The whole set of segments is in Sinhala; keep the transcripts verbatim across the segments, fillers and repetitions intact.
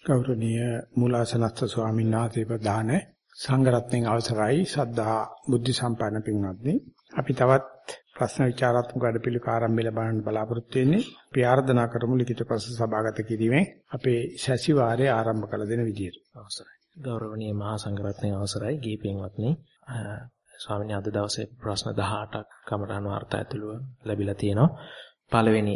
ගෞරවනීය මූලාසනස්ත ස්වාමීන් වහන්සේ ප්‍රදාන සංඝරත්නයේ අවසරයි සද්ධා බුද්ධ සම්පන්න පින්වත්නි අපි තවත් ප්‍රශ්න විචාරාත්මක වැඩපිළිවෙලක ආරම්භය ලබන්න බලාපොරොත්තු වෙන්නේ අපි ආරාධනා කරමු ලිඛිත ප්‍රශ්න සභාගත කිරීමෙන් අපේ සැසිවාරය ආරම්භ කළ දෙන විදියට අවසරයි ගෞරවනීය මහා සංඝරත්නයේ අවසරයි ගී පින්වත්නි ස්වාමීන් අද දවසේ ප්‍රශ්න දහඅටක් කමඨාන් වාර්තා ඇතුළුව ලැබිලා තියෙනවා පළවෙනි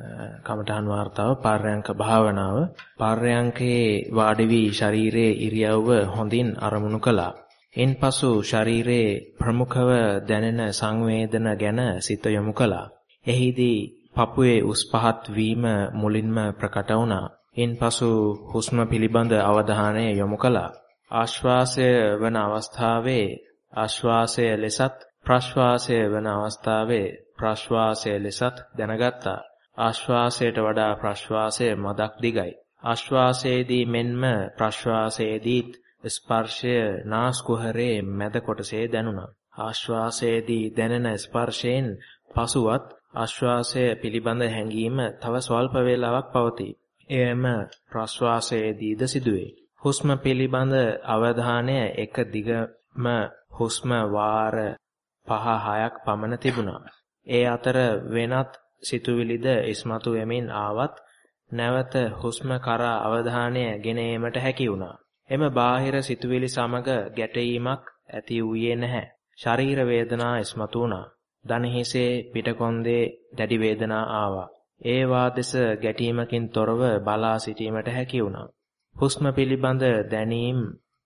කමඨාන් වාර්තාව පාර්යංක භාවනාව පාර්යංකේ වාඩි වී ශරීරයේ ඉරියව්ව හොඳින් අරමුණු කළා. එන්පසු ශරීරයේ ප්‍රමුඛව දැනෙන සංවේදන ගැන සිත යොමු කළා. එහිදී පපුවේ උස් පහත් වීම මුලින්ම ප්‍රකට වුණා. එන්පසු හුස්ම පිළිබඳ අවධානය යොමු කළා. ආශ්වාසය වන අවස්ථාවේ ආශ්වාසය ලෙසත් ප්‍රශ්වාසය වන අවස්ථාවේ ප්‍රශ්වාසය ලෙසත් දැනගත්තා. ආශ්වාසයට වඩා ප්‍රශ්වාසය මදක් දිගයි. ආශ්වාසයේදී මෙන්ම ප්‍රශ්වාසයේදීත් ස්පර්ශය නාස් කුහරයේ මැද කොටසේ දැනුණා. ආශ්වාසයේදී දැනෙන ස්පර්ශයෙන් පසුවත් ආශ්වාසය පිළිබඳ හැඟීම තව ස්වල්ප වේලාවක් පවතී. එයම ප්‍රශ්වාසයේදීද සිදුවේ. හුස්ම පිළිබඳ අවධානය එක දිගම හුස්ම වාර පහ හයක් පමණ තිබුණා. ඒ අතර වෙනත් සිතුවිලිද ඉස්මතු වෙමින් ආවත් නැවත හුස්ම කරා අවධානය ගෙන ඒමට හැකි වුණා. එම බාහිර සිතුවිලි සමග ගැටීමක් ඇති වූයේ නැහැ. ශරීර වේදනා ඉස්මතු වුණා. දන හිසේ පිටකොන්දේ දැඩි වේදනා ආවා. ඒවා දෙස ගැටීමකින් තොරව බලා සිටීමට හැකි වුණා. හුස්ම පිළිබඳ දැනීම්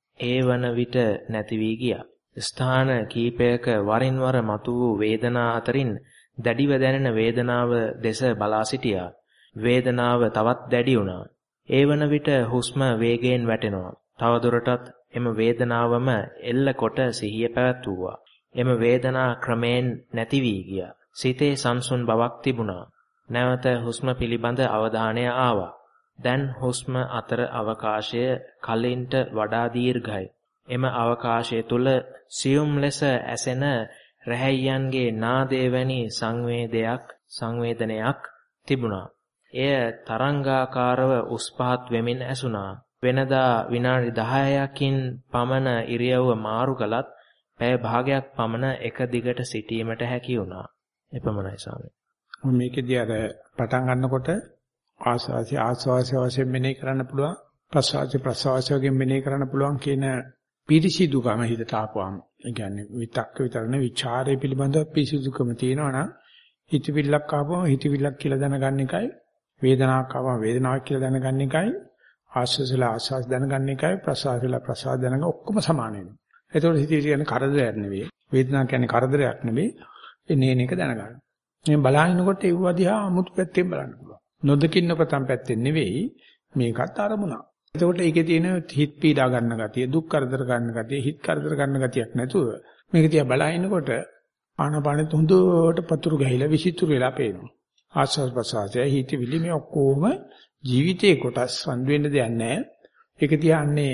ඒ වන විට නැති වී ගියා. ස්ථාන කීපයක වරින් වර මතු වූ වේදනා අතරින් දැඩිව දැනෙන වේදනාව දෙස බලා සිටියා. වේදනාව තවත් දැඩි වුණා. ඒ වන විට හුස්ම වේගයෙන් වැටෙනවා. තවදුරටත් එම වේදනාවම එල්ල කොට සිහිය පැවැත්වුවා. එම වේදනා ක්‍රමයෙන් නැති වී ගියා. සිතේ සංසුන් බවක් තිබුණා. නැවත හුස්ම පිළිබඳ අවධානය ආවා. දැන් හුස්ම අතර අවකාශය කලින්ට වඩා දීර්ඝයි. එම අවකාශය තුල සියුම් ලෙස ඇසෙන රැහැයන්ගේ නාදය වැනි සංවේදයක් සංවේදනයක් තිබුණා. එය තරංගාකාරව උස් පහත් වෙමින් ඇසුණා. වෙනදා විනාඩි දහයකින් පමණ ඉරියව්ව මාරු කළත් පැය භාගයක් පමණ එක දිගට සිටීමට හැකි වුණා. එපමණයි ස්වාමී. මේකෙදී අර පටන් ගන්නකොට ආස්වාසි ආස්වාසි වශයෙන් මෙනෙහි කරන්න පුළුවන් ප්‍රසවාසි ප්‍රසවාසි වශයෙන් මෙනෙහි කරන්න පුළුවන් කියන පිරිසිදුකම හිතට ආපුවාම ඒ කියන්නේ විතක්ක විතරනේ ਵਿਚාරය පිළිබඳව පිරිසිදුකම තියෙනවා නම් හිතවිල්ලක් ආපුවම හිතවිල්ලක් කියලා දැනගන්න එකයි වේදනාවක් ආවම වේදනාවක් කියලා දැනගන්න එකයි ආස්වාසලා ආස්වාස් දැනගන්න එකයි ප්‍රසවාසලා ප්‍රසවාස දැනගන්න ඔක්කොම සමාන වෙනවා. ඒතකොට හිතේ කියන්නේ කරදරයක් නෙවෙයි වේදනාව කියන්නේ කරදරයක් නෙවෙයි ඒ නේන එක දැනගන්න. මේ බලහිනකොට ඒව දිහා 아무තු පැත්තෙන් බලන්න පුළුවන්. නොදකින්න පතන් පැත්තෙන් නෙවෙයි මේකත් අරමුණක්. එතකොට ඒකේ තියෙන හිත පීඩා ගන්න ගතිය, දුක් කරදර ගන්න ගතිය, හිත කරදර ගන්න ගතියක් නැතුව මේක දිහා බලහිනකොට ආනපානෙත් හොඳට පතුරු ගහිලා විසිතුරු වෙලා පේනවා. ආස්වාද ප්‍රසආසය හිතවිලි මේ ඔක්කොම ජීවිතේ කොටස් වඳ වෙන්න දෙයක් නැහැ. ඒක තියන්නේ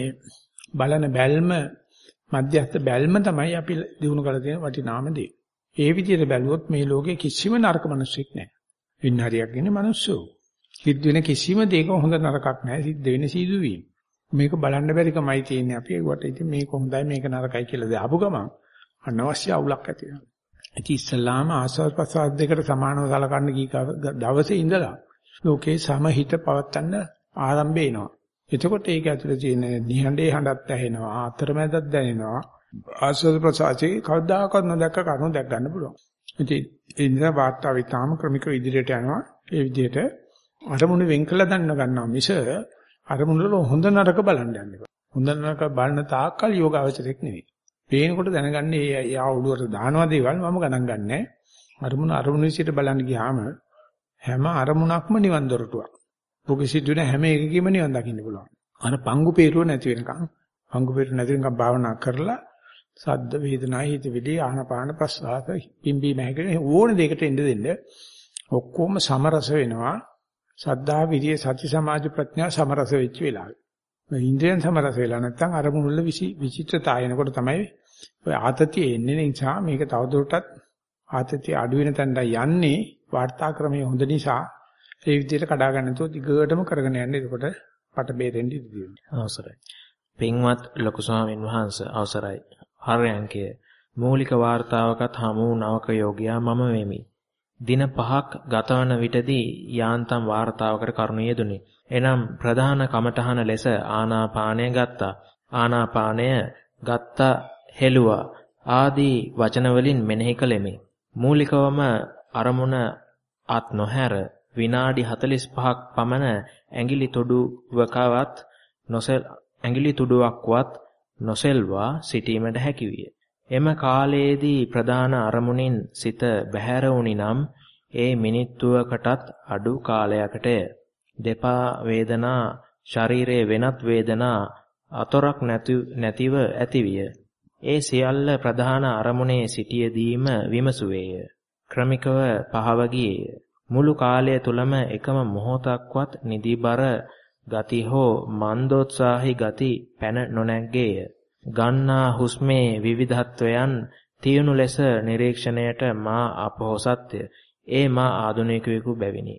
බලන බැල්ම මධ්‍යස්ථ බැල්ම තමයි අපි දිනු කරලා තියෙන වටිනාම දේ. ඒ විදිහට බැලුවොත් මේ ලෝකේ කිසිම නරක මිනිස්සෙක් නැහැ. වින්නහරියක් ඉන්නේ මිනිස්සු. සිද්ධ වෙන කිසිම දෙයක හොඳ නරකක් නැහැ. සිද්ධ වෙන සිදුවීම්. මේක බලන්න බැරි කමයි තියෙන්නේ අපි ඒකට. ඉතින් මේක හොඳයි මේක නරකයි කියලා දාපු ගමන් අනවශ්‍ය අවුලක් ඇති වෙනවා. ඉතින් ඉස්සල්ලාම ආස්වාද ප්‍රසආද දෙකට සමානව සලකන්න කී දවසේ ඉඳලා ලෝකේ සමහිත පවත්තන්න ආරම්භ වෙනවා. එතකොට ඒක ඇතුලේ තියෙන නිහඬේ හඬත් ඇහෙනවා, අතරමැදක් දැනෙනවා. ආස්වාද ප්‍රසආදේ කවදාකවත් නොදැක්ක කරුණු දැක් ගන්න පුළුවන්. ඉතින් ඒ නිසා වාර්තාව ඉතාම ක්‍රමිකව ඉදිරියට යනවා. ඒ විදිහට අරමුණු වෙන් කළ දන්න ගන්නවා මිස අරමුණු වල හොඳ නරක බලන්න යන්න එපා. හොඳ නරක බලන තාක්කල් යෝගාවචරයක් නෙවෙයි. පේනකොට දැනගන්නේ ඒ යා ඔළුවට දානවා දේවල් මම ගණන් ගන්නෑ. අරමුණ අරමුණු විසිට බලන්න ගියාම හැම අරමුණක්ම නිවන් දොරටුවක්. ඔබේ සිදුවෙන හැම එකකෙම නිවන් දකින්න පුළුවන්. අර පංගු peerුව නැති වෙනකන් පංගු peerුව නැති වෙනකන් භාවනා කරලා සද්ද වේදනා හිතවිලි ආහනපාන ප්‍රස්වාස පිම්බීම හැකෙන ඕන දෙයකට එන්න දෙන්න ඔක්කොම සමරස වෙනවා. සද්ධා විරිය සති සමාධි ප්‍රඥා සමරස වෙච්ච වෙලාවේ. මේ ඉන්ද්‍රියන් සමරස වෙලා නැත්නම් අරමුණු වල විචිත්‍රතාවය එනකොට තමයි ඔය ආතතිය එන්නේ. නිසා මේක තවදුරටත් ආතතිය අඩු වෙන තැනට යන්නේ වාර්තා ක්‍රමයේ හොඳ නිසා ඒ විදිහට කඩා ගන්න නැතුව දිගටම කරගෙන යන්න. එතකොට පට බේරෙන්න ඉදිරිය. අවසරයි. පින්වත් ලොකු ස්වාමීන් වහන්සේ අවසරයි. හරයන්කය මූලික වාර්තාවකත් හමු නවක යෝගියා මම වෙමි. දින පහක් ගතවන විටදී යාන්තම් වාර්තාවකට කරුණ යෙදුනි. එනම් ප්‍රධාන කමඨහන ලෙස ආනාපානය ගත්තා. ආනාපානය ගත්තා හෙළුවා ආදී වචන වලින් මෙනෙහි කළෙමි. මූලිකවම අරමුණ අත් නොහැර විනාඩි හතළිස් පහක් පමණ ඇඟිලි තුඩුවකවත් නොසෙල් ඇඟිලි තුඩුවක්වත් නොසෙල්වා සිටීමට හැකි විය. එම කාලයේදී ප්‍රධාන අරමුණින් සිත බැහැර වුණි නම් ඒ මිනිත්තුවකටත් අඩු කාලයකටය. දෙපා වේදනා ශරීරයේ වෙනත් වේදනා අතොරක් නැතිව ඇතිවිය. ඒ සියල්ල ප්‍රධාන අරමුණේ සිටියදීම විමසුවේය. ක්‍රමිකව පහව ගියේය. මුළු කාලය තුලම එකම මොහොතක්වත් නිදිබර ගති හෝ මන්දෝත්සාහී ගති පැන නොනැග්ගේය. ගන්නා හුස්මේ විවිධත්වයන් තියුණු ලෙස නිරීක්ෂණයට මා අපොහොසත්ය. ඒ මා ආධුනිකයෙකු බැවිනි.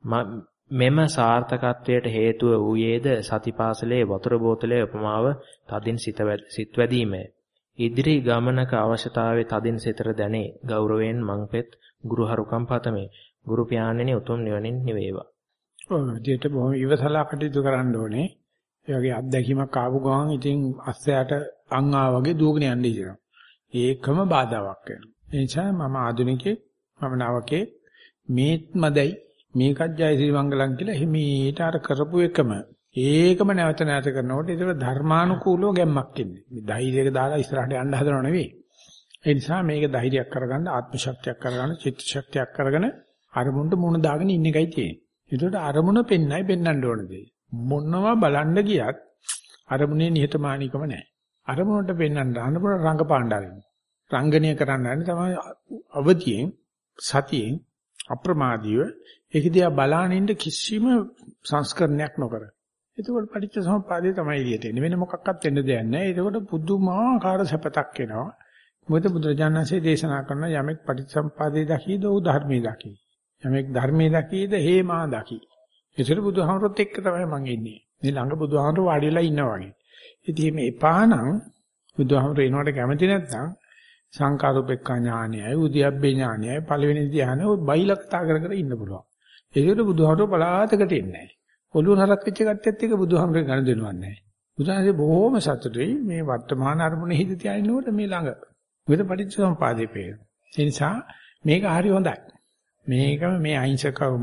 මෙම සාර්ථකත්වයට හේතුව වූයේද සතිපාසලේ වතුර බෝතලයේ උපමාව තදින් සිත් වැදීමය. ඉදිරි ගමනක අවශ්‍යතාවය තදින් සිතට දැනේ. ගෞරවයෙන් මංපෙත් ගුරුහරුකම් පතමි. ගුරු පියාණෙනි උතුම් නිවනින් නිවේවා. ඔව් දෙයට බොහොම ඉවසලා කටයුතු කරන්න ඕනේ. ඒ වගේ අත්දැකීමක් ආපු ගමන් ඉතින් අස්සයට අං ආ වගේ දුවගෙන යන්න ඉතිනවා. ඒකම බාධාවක් වෙනවා. ඒ නිසා මම ආධුනිකයෙක් මම නවකේ මේත් මදයි මේකත් ජයසිරි මංගලම් කියලා හිමීට අර කරපු එකම ඒකම නැවත නැවත කරනකොට ඒක ධර්මානුකූලව ගැම්මක් එන්නේ. මේ ධෛර්යයක දාලා ඉස්සරහට යන්න හදනව නෙවෙයි. ඒ නිසා මේක ධෛර්යයක් කරගන්න ආත්ම ශක්තියක් කරගන්න චිත්ත ශක්තියක් කරගෙන අරමුණට මුණ දාගෙන ඉන්න එකයි තියෙන්නේ. ඒකට අරමුණ පෙන්නයි පෙන්වන්න ඕන දෙය. මොනවා බලන්න ගියත් අරමුණේ නිහතමානීකම නැහැ. අරමුණට පෙන්වන්න අරමුණ රංගපාණ්ඩ ආරින්න. රංගනීය කරන්න යන්නේ තමයි අවදියෙන් සතියෙන් අප්‍රමාදීව ඒක දිහා බලාගෙන ඉන්න කිසිම සංස්කරණයක් නොකර. එතකොට පටිච්ච සමුප්පාදේ තමයි එළියට එන්නේ. වෙන මොකක්වත් වෙන්න දෙයක් නැහැ. එතකොට පුදුමාකාර සැපතක් එනවා. මොකද බුදුරජාණන්සේ දේශනා කරන යමෙක් පටිච්ච සමුප්පාදේ දකීද ਉਹ ධර්මයේ දකී. යමෙක් ධර්මයේ දකීද හේමා දකී. ඒතර බුදුහාමරොත් එක්ක තමයි මං ඉන්නේ. මේ ළඟ බුදුහාමර වාඩි වෙලා ඉන්නවා වගේ. ඉතින් මේ එපානම් බුදුහාමර එනවට කැමති නැත්නම් සංකාරෝපේක්ඛා ඥානයයි උද්‍යප්පේ ඥානයයි පළවෙනි ධ්‍යානෙ ඔය බයිලා කතා කර කර ඉන්න පුළුවන්. ඒකට බුදුහාමර පලාතකට එන්නේ නැහැ. ඔළුව නරක් වෙච්ච කට්ටියත් එක්ක බුදුහාමර ගණ දෙනවක් නැහැ. බුදුහාමරේ බොහොම සතුටුයි මේ වර්තමාන අරමුණේ හිත තියාිනකොට මේ ළඟ. මොකද පටිච්චසමුපාදේ පේන. ඒ නිසා මේක හරි හොඳයි. මේකම මේ අහිංසකවම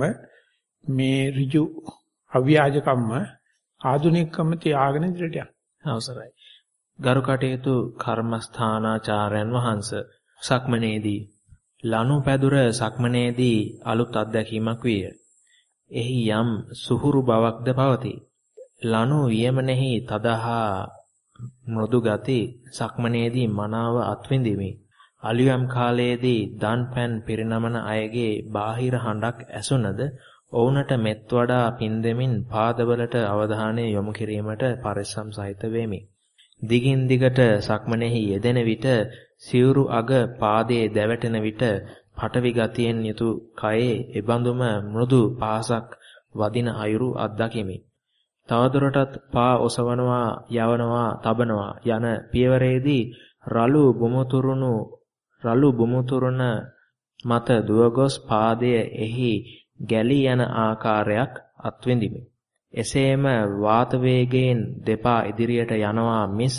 මේ ඍජු අව්‍යාජකම්ම ආධුනිකකම තියාගෙන ඉදිරියට යන්න. අවසරයි. ගරු කටයුතු කර්මස්ථානාචාර්යයන් වහන්සේ සක්මනේදී ලනු පැදුර සක්මනේදී අලුත් අත්දැකීමක් විය. එහි යම් සුහුරු බවක්ද පවතී. ලනු වියමනෙහි තදහා මෘදු ගති සක්මනේදී මනාව අත්විඳිමි. අලියම් කාලයේදී දන් පෑන් පිරිනමන අයගේ බාහිර හඬක් ඇසුනද ඔවුන්ට මෙත් වඩා පින් දෙමින් පාදවලට අවධානය යොමු කිරීමට පරිස්සම් සහිත වෙමි. දිගින් දිගට සක්මනේහි යෙදෙන විට සිවුරු අග පාදයේ දැවටෙන විට පටවි ගතියෙන් යුතු කයේ එබඳුම මෘදු පාසක් වදින අයුරු අත්දකිමි. තවදුරටත් පා ඔසවනවා යවනවා තබනවා යන පියවරේදී රළු බුමුතුරුණු රළු බුමුතුරුණ මත දුවගොස් පාදය එහි ගැලී යන ආකාරයක් අත්විඳිමි. එසේම වාත වේගයෙන් දෙපා ඉදිරියට යනවා මිස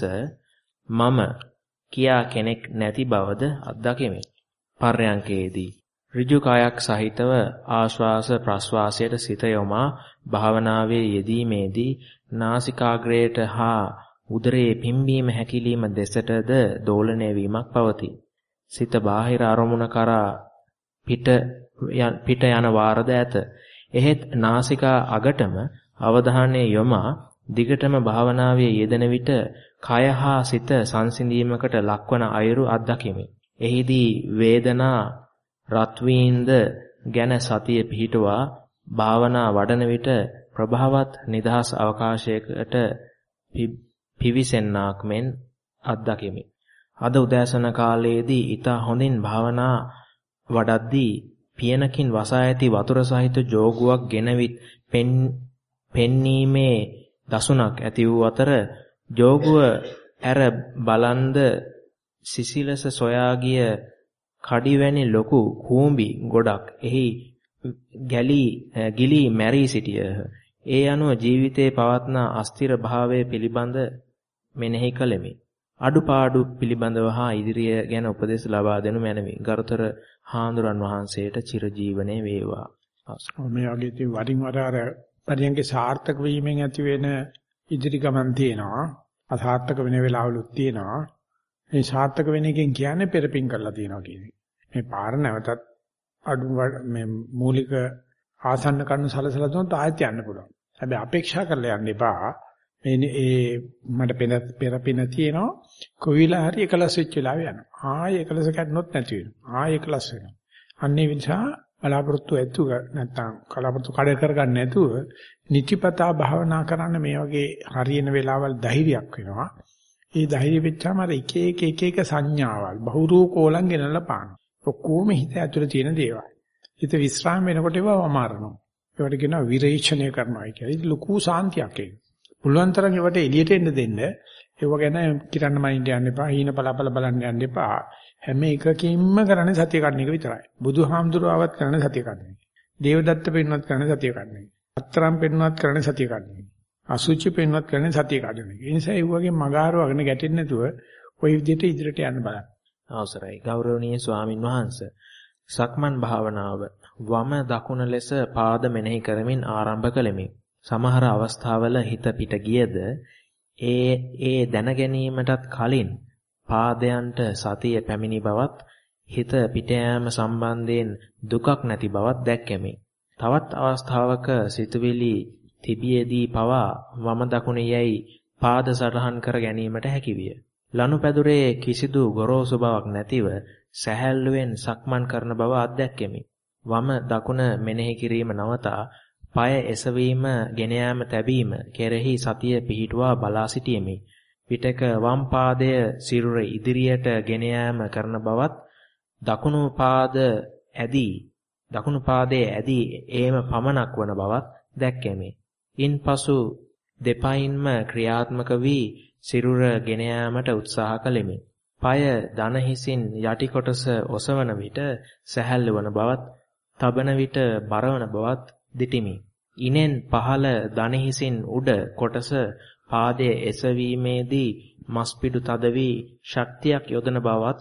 මම කියා කෙනෙක් නැති බවද අත්දකිමි. පර්යංකයේදී ඍජු කායක් සහිතව ආශ්වාස ප්‍රශ්වාසයට සිත යොමා භාවනාවේ යෙදීමේදී නාසිකාග්‍රයට හා උදරයේ පිම්බීම හැකිලිම දෙසටද දෝලණය වීමක් පවතී. සිත බාහිර අරමුණ කරා පිට පිට යන වාරද ඇත. එහෙත් නාසිකා අගටම අවධානය යොමා දිගටම භාවනාවේ යෙදෙන විට කය හා සිත සංසිඳීමකට ලක්වන අයුරු අත්දකිමි. එහිදී වේදනා රත්වීන්ද ගැන සතිය පිහිටුවා භාවනා වඩන විට ප්‍රභාවත් නිදහස් අවකාශයකට පිවිසෙන්නාක් මෙන් අත්දකිමි. අද උදෑසන කාලයේදී ඊට හොඳින් භාවනා වඩද්දී පියනකින් වසා ඇති වතුර සහිත ජෝගුවක් ගෙනවිත් පෙන්නීමේ දසුණක් ඇති වූ අතර ජෝගුව ඇර බලන්ද සිසිලස සොයා ගිය කඩිවැනි ලොකු කූඹි ගොඩක් එහි ගැලී ගිලී මැරී සිටියහ. ඒ අනුව ජීවිතයේ පවත්නා අස්තිර භාවය පිළිබඳ මෙනෙහි කළෙමි. අඩුපාඩු පිළිබඳව හා ඉදිරිය ගැන උපදෙස් ලබා දෙනු මැනවි. ගරුතර හාමුදුරන් වහන්සේට චිරජීවනයේ වේවා. මේ වගේ ඉතින් වරින් වර අර පරියන්ගේ සාර්ථක වීමෙන් ඇති වෙන ඉදිරි ගමන් තියෙනවා. අසාර්ථක වෙන වෙලාවලුත් තියෙනවා. මේ සාර්ථක වෙන එකෙන් කියන්නේ පෙරපින් කරලා තියෙනවා කියන්නේ. මේ පාර නැවතත් අඩු මේ මූලික ආසන්න කරුණු සලසලා දුන්නොත් ආයෙත් යන්න පුළුවන්. හැබැයි අපේක්ෂා කරලා යන්න එපා. මේ ඒ මට පෙර පෙරපින තියෙනවා. කොවිලා හරි එකලස් වෙච්ච වෙලාවෙ යනවා. ආයෙ එකලස් කැඩුනොත් නැති වෙනවා. ආයෙ එකලස් වෙනවා. අන්නේ නිසා බලාපොරොත්තු ඇතු නැත්තම් කලාපොරොත්තු කඩ කරගන්න නැතුව නිතිපතා භාවනා කරන්න මේ වගේ හරියන වෙලාවල් ධෛර්යයක් වෙනවා. ඒ ධෛර්ය වෙච්චාම අර එක එක එක එක සංඥාවල් බහුරූ කෝලම් ගෙනල්ලා පානවා. ඔක්කොම හිත ඇතුලේ තියෙන දේවල්. හිත විස්්‍රාම වෙනකොට ඒවා වමාරනවා. ඒවට කියනවා විරේචනය කරනවා කියලා. ඒක ලොකු සාන්තියක් ඒක. පුළුවන් තරම් ඒවට එළියට එන්න දෙන්න. ඒව ගැන කිරන්න මනින්න යන්න එපා. හීන පලාපල බලන්න යන්න එපා. හැම එකකින්ම කරන්නේ සතිය ගන්න එක විතරයි. බුදුහාමුදුරුවවත් කරන්නේ සතිය ගන්න එක. දේවදත්ත පෙන්වත් කරන්නේ සතිය ගන්න එක. අත්තරම් පෙන්වත් කරන්නේ සතිය ගන්න එක. අසුචි පෙන්වත් කරන්නේ සතිය ගන්න එක. ඒ නිසා ඒ වගේ මගාර වගන ගැටෙන්නේ නැතුව ওই විදිහට ඉදිරියට යන්න බලන්න. අවසරයි. ගෞරවනීය ස්වාමින් වහන්සේ. සක්මන් භාවනාව වම දකුණ ලෙස පාද මෙනෙහි කරමින් ආරම්භ කළෙමි. සමහර අවස්ථාවල හිත පිට ගියද ඒ ඒ දැන ගැනීමටත් කලින් පාදයන්ට සතිය පැමිණි බවත් හිත පිට යාම සම්බන්ධයෙන් දුකක් නැති බවත් දැක්කෙමි. තවත් අවස්ථාවක සිතුවිලි තිබියේදී පවා වම දකුණ යයි පාද සටහන් කර ගැනීමට හැකිවිය. ලනුපැදුරේ කිසිදු ගොරෝසු බවක් නැතිව සැහැල්ලුවෙන් සක්මන් කරන බව අත්දැක්කෙමි. වම දකුණ මෙනෙහි කිරීම නවතා පාය එසවීම ගෙන යාම තැබීම කෙරෙහි සතිය පිහිටුවා බලා සිටියෙමි. පිටක වම් පාදය සිරුර ඉදිරියට ගෙන යාම කරන බවත් දකුණු පාද ඇදී දකුණු පාදයේ ඇදී ඒම පමණක් වන බවත් දැක්කෙමි. ඉන්පසු දෙපයින්ම ක්‍රියාත්මක වී සිරුර ගෙන යාමට උත්සාහ කළෙමි. පාය දන හිසින් යටි කොටස ඔසවන විට සැහැල්ලු වන බවත්, තබන විට බරවන බවත් දිටිමි. ඉනෙන් පහළ දන හිසින් උඩ කොටස පාදයේ එසවීමේදී මස්පිඩු තද වී ශක්තියක් යොදන බවත්,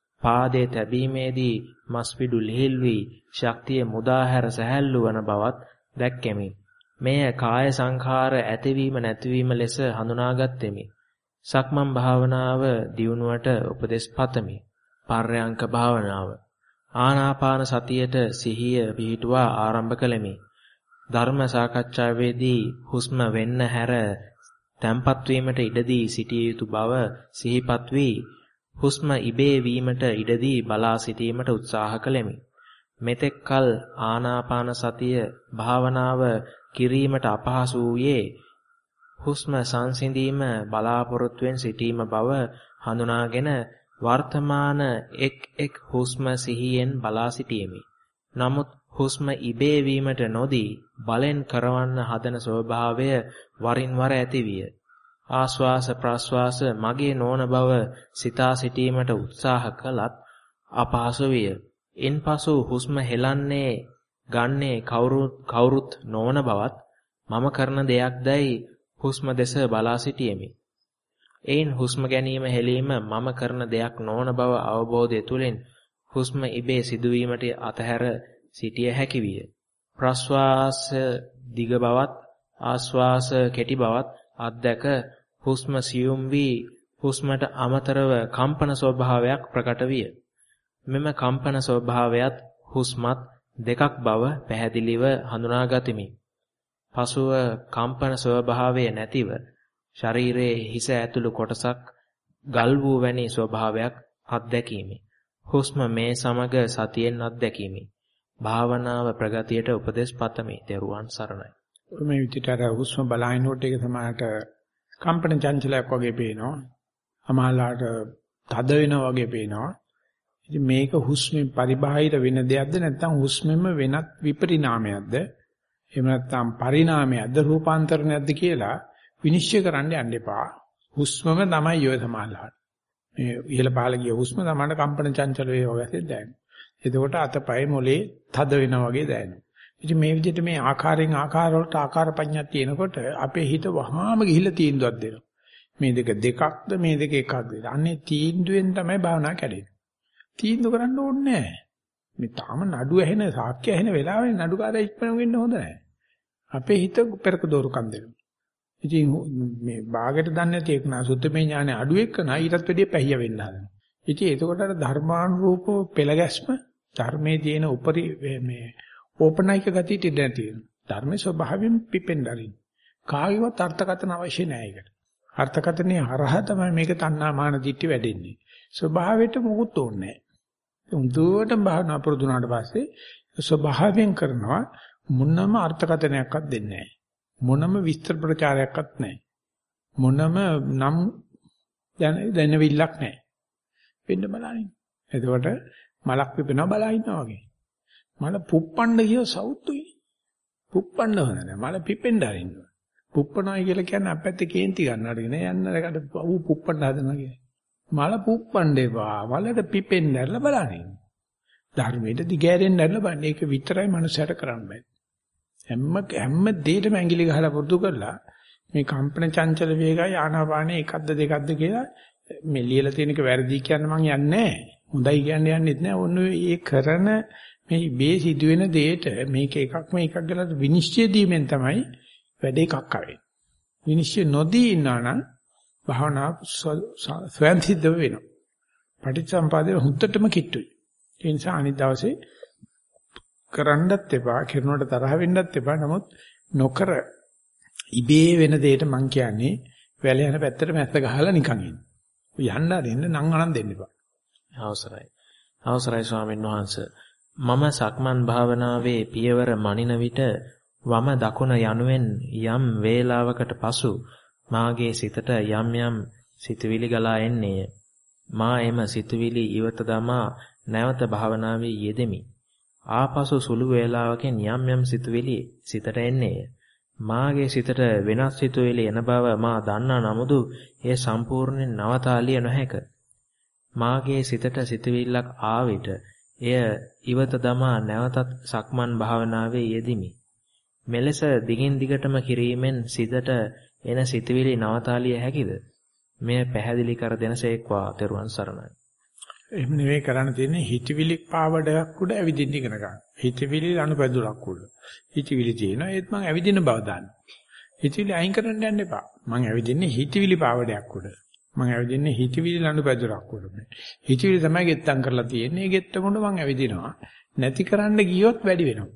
පාදයේ තැබීමේදී මස්පිඩු ලිහිල් වී ශක්තිය මුදා හැර සැහැල්ලු වන බවත් දැක්කෙමි. මෙය කාය සංඛාර ඇතිවීම නැතිවීම ලෙස හඳුනාගත්ෙමි. සක්මන් භාවනාව දියුණුවට උපදෙස් පතමි. පර්යංක භාවනාව ආනාපාන සතියට සිහිය පිහිටුවා ආරම්භ කළෙමි. ධර්ම සාකච්ඡාවේදී හුස්ම වෙන්න හැර තැම්පත් වීමට ඉඩදී සිටිය යුතු බව සිහිපත් වී හුස්ම ඉබේ වීමට ඉඩදී බලා සිටීමට උත්සාහ කළෙමි. මෙතෙක් කල ආනාපාන සතිය භාවනාව කිරීමට අපහසු වූයේ හුස්ම සංසිඳීම බලාපොරොත්තුවෙන් සිටීම බව හඳුනාගෙන වර්තමාන එක් එක් හුස්ම සිහියෙන් බලා සිටීමි. නමුත් හුස්ම ඉබේ වීමට නොදී බලෙන් කරවන්න හදන ස්වභාවය වරින් වර ඇතිවිය. ආශ්වාස ප්‍රශ්වාස මගේ නොවන බව සිතා සිටීමට උත්සාහ කළත් අපහසු විය. ඉන්පසු හුස්ම හෙලන්නේ ගන්නේ කවුරුත් කවුරුත් නොවන බවත් මම කරන දෙයක්දයි හුස්ම දෙස බලා සිටියෙමි. එයින් හුස්ම ගැනීම හෙලීම මම කරන දෙයක් නොවන බව අවබෝධය තුළින් හුස්ම ඉබේ සිදුවීමට අතහැර සිටිය හැකි විය. ප්‍රශ්වාස දිග බවත් ආශ්වාස කෙටි බවත් අත්දැක හුස්ම සියුම් වී හුස්මට අමතරව කම්පන ස්වභාවයක් ප්‍රකට විය. මෙම කම්පන ස්වභාවයත් හුස්මත් දෙකක් බව පැහැදිලිව හඳුනාගතිමි. පසුව කම්පන ස්වභාවය නැතිව ශරීරයේ හිස ඇතුළු කොටසක් ගල් වූ වැනි ස්වභාවයක් අත්දැකීමි. හුස්ම මේ සමග සතියෙන් අත්දැකීමි. භාවනාව ප්‍රගතියට උපදෙස් පතමි. දරුවන් සරණයි. මේ විදිහට අර හුස්ම බලහිනකොට ඒක සමානට කම්පන චංචලයක් වගේ පේනවා. අමහලාට තද වෙනවා වගේ පේනවා. ඉතින් මේක හුස්මෙන් පරිබාහිර වෙන දෙයක්ද නැත්නම් හුස්මෙම වෙනත් විපරිණාමයක්ද? එහෙම නැත්නම් පරිණාමයක්ද රූපාන්තරණයක්ද කියලා විනිශ්චය කරන්න යන්න එපා. හුස්මම තමයි යෝ සමානලහට. මේ ඉහළ පහළ ගිය හුස්ම තමයි කම්පන චංචල වේ වගේ දැනෙනවා. එතකොට අතපය මොලේ තද වෙනවා වගේ දැනෙනවා. ඉතින් මේ විදිහට මේ ආකාරයෙන් ආකාර වලට ආකාර පඤ්ඤාත් තියෙනකොට අපේ හිත වහාම ගිහිල්ලා තීන්දුවක් දෙනවා. මේ දෙක දෙකක්ද මේ දෙක එකක්ද? අනේ තීන්දුවෙන් තමයි භාවනා කැඩෙන්නේ. තීන්දුව කරන්න ඕනේ නැහැ. මේ තාම නඩු ඇහෙන සාක්ෂි ඇහෙන වෙලාවේ නඩුකාරය ඉක්මන වෙන්න හොඳ නැහැ. අපේ හිත පෙරක දෝරුකම් දෙනවා. ඉතින් මේ භාගයට දන්නේ නැති එක නා සුත්තමේ ඥානෙ අඩු එක්ක නා ඊටත් වැඩිය පැහිය වෙන්න හදනවා. ඉතින් එතකොට අර ධර්මානුරූපව පෙළගැස්ම ධර්මයේ තියෙන උපරි මේ ඕපනයික ගතිය ඉඳ තියෙනවා. ධර්මයේ ස්වභාවයෙන් පිපෙන්න ආරින්. කාගේවත් අර්ථකථන අවශ්‍ය නැහැ ඒකට. අර්ථකථනයේ හරහා තමයි මේක තණ්හා මාන දිට්ඨි වැඩෙන්නේ. ස්වභාවයට මොකුත් ඕනේ නැහැ. උන්දුවට භාවනා පුරුදුනාට පස්සේ ස්වභාවයෙන් කරනවා මොනම අර්ථකථනයක්වත් දෙන්නේ නැහැ. මොනම විස්තර ප්‍රචාරයක්වත් නැහැ. මොනම නම් දැනවිල්ලක් නැහැ. වෙන්න බලන්නේ. එතකොට මලක් පිපෙනවා බලා ඉන්නවා වගේ. මල පුප්පන්න ගිය සවුත්තුයි. පුප්පන්න හොඳ නැහැ. මල පිපෙන්න ආරින්න. පුප්පනයි කියලා කියන්නේ අපැත්තේ කේන්ති ගන්නවට නේ යන්නරකට ඌ පුප්පන්න හදනවා කියන්නේ. මල පුප්පන්න එපා. වලට පිපෙන්න ඇරලා බලන්නේ. ධර්මයේ දිගෑරෙන්න ඇරලා බලන්න. ඒක විතරයි මනුස්සයට කරන්න බෑ. හැම හැම දෙයකම ඇඟිලි ගහලා පුරුදු කරලා මේ කම්පන චංචල වේගය ආනාපානේ එකක්ද දෙකක්ද කියලා මේ ලියලා තියෙන එක වැරදි කියන්න මම යන්නේ නැහැ. හොඳයි කියන්න යන්නෙත් නැහැ. ඔන්න ඒ කරන මේ මේ සිදුවෙන දෙයට මේක එකක් මේකක් කියලා විනිශ්චය දීමෙන් තමයි වැඩ එකක් ආවේ. විනිශ්චය නොදී ඉන්නා නම් භාවනා ස්වයන් සිද්ධ වෙනවා. පටිච්චසම්පාදේ හුත්තටම කිට්ටුයි. ඒ නිසා අනිත් දවසේ කරන්නත් එපා, කරනවට තරහ වෙන්නත් එපා. නමුත් නොකර ඉබේ වෙන දෙයට මං කියන්නේ වැල යන පැත්තට මැස්ස ගහලා නිකන් ඉන්න. යන්න දෙන්න නම් අනන් දෙන්න එපා. අවසරයි. අවසරයි ස්වාමීන් වහන්සේ. මම සක්මන් භාවනාවේ පියවර මනින විට වම දකුණ යනුවෙන් යම් වේලාවකට පසු මාගේ සිතට යම් යම් සිතුවිලි ගලා එන්නේය. මා එම සිතුවිලි ඉවත දමා නැවත භාවනාවේ යෙදෙමි. ආපසු සුළු වේලාවකින් යම් යම් සිතුවිලි සිතට එන්නේය. මාගේ සිතට වෙනස් සිතුවිලි එන බව මා දන්නා නමුදු ඒ සම්පූර්ණයෙන් නවතාලිය නොහැක. මාගේ සිතට සිතුවිල්ලක් ආ විට එය ඉවත දමා නැවතත් සක්මන් භාවනාවේ යෙදිමි. මෙලෙස දිගින් දිගටම කිරීමෙන් සිතට එන සිතුවිලි නවතාලිය හැකිද? මෙය පැහැදිලි කර දෙනසේක්වා තෙරුවන් සරණයි. එහෙම නෙවෙයි කරන්න තියෙන්නේ හිතවිලි පාවඩයක් උඩ ඇවිදින්න ඉගෙන ගන්න. හිතවිලි අනුපැදුරක් උඩ. හිතවිලි තියෙනවා ඒත් මං ඇවිදින බව දාන්න. හිතවිලි අයින් කරන්න යන්න එපා. මං ඇවිදින්නේ හිතවිලි පාවඩයක් උඩ. මං ඇවිදින්නේ හිතවිලි අනුපැදුරක් උඩ. හිතවිලි තමයි ගෙත්තම් කරලා තියෙන්නේ. ඒ ගෙත්තම උඩ මං ඇවිදිනවා. නැති කරන්න ගියොත් වැඩි වෙනවා.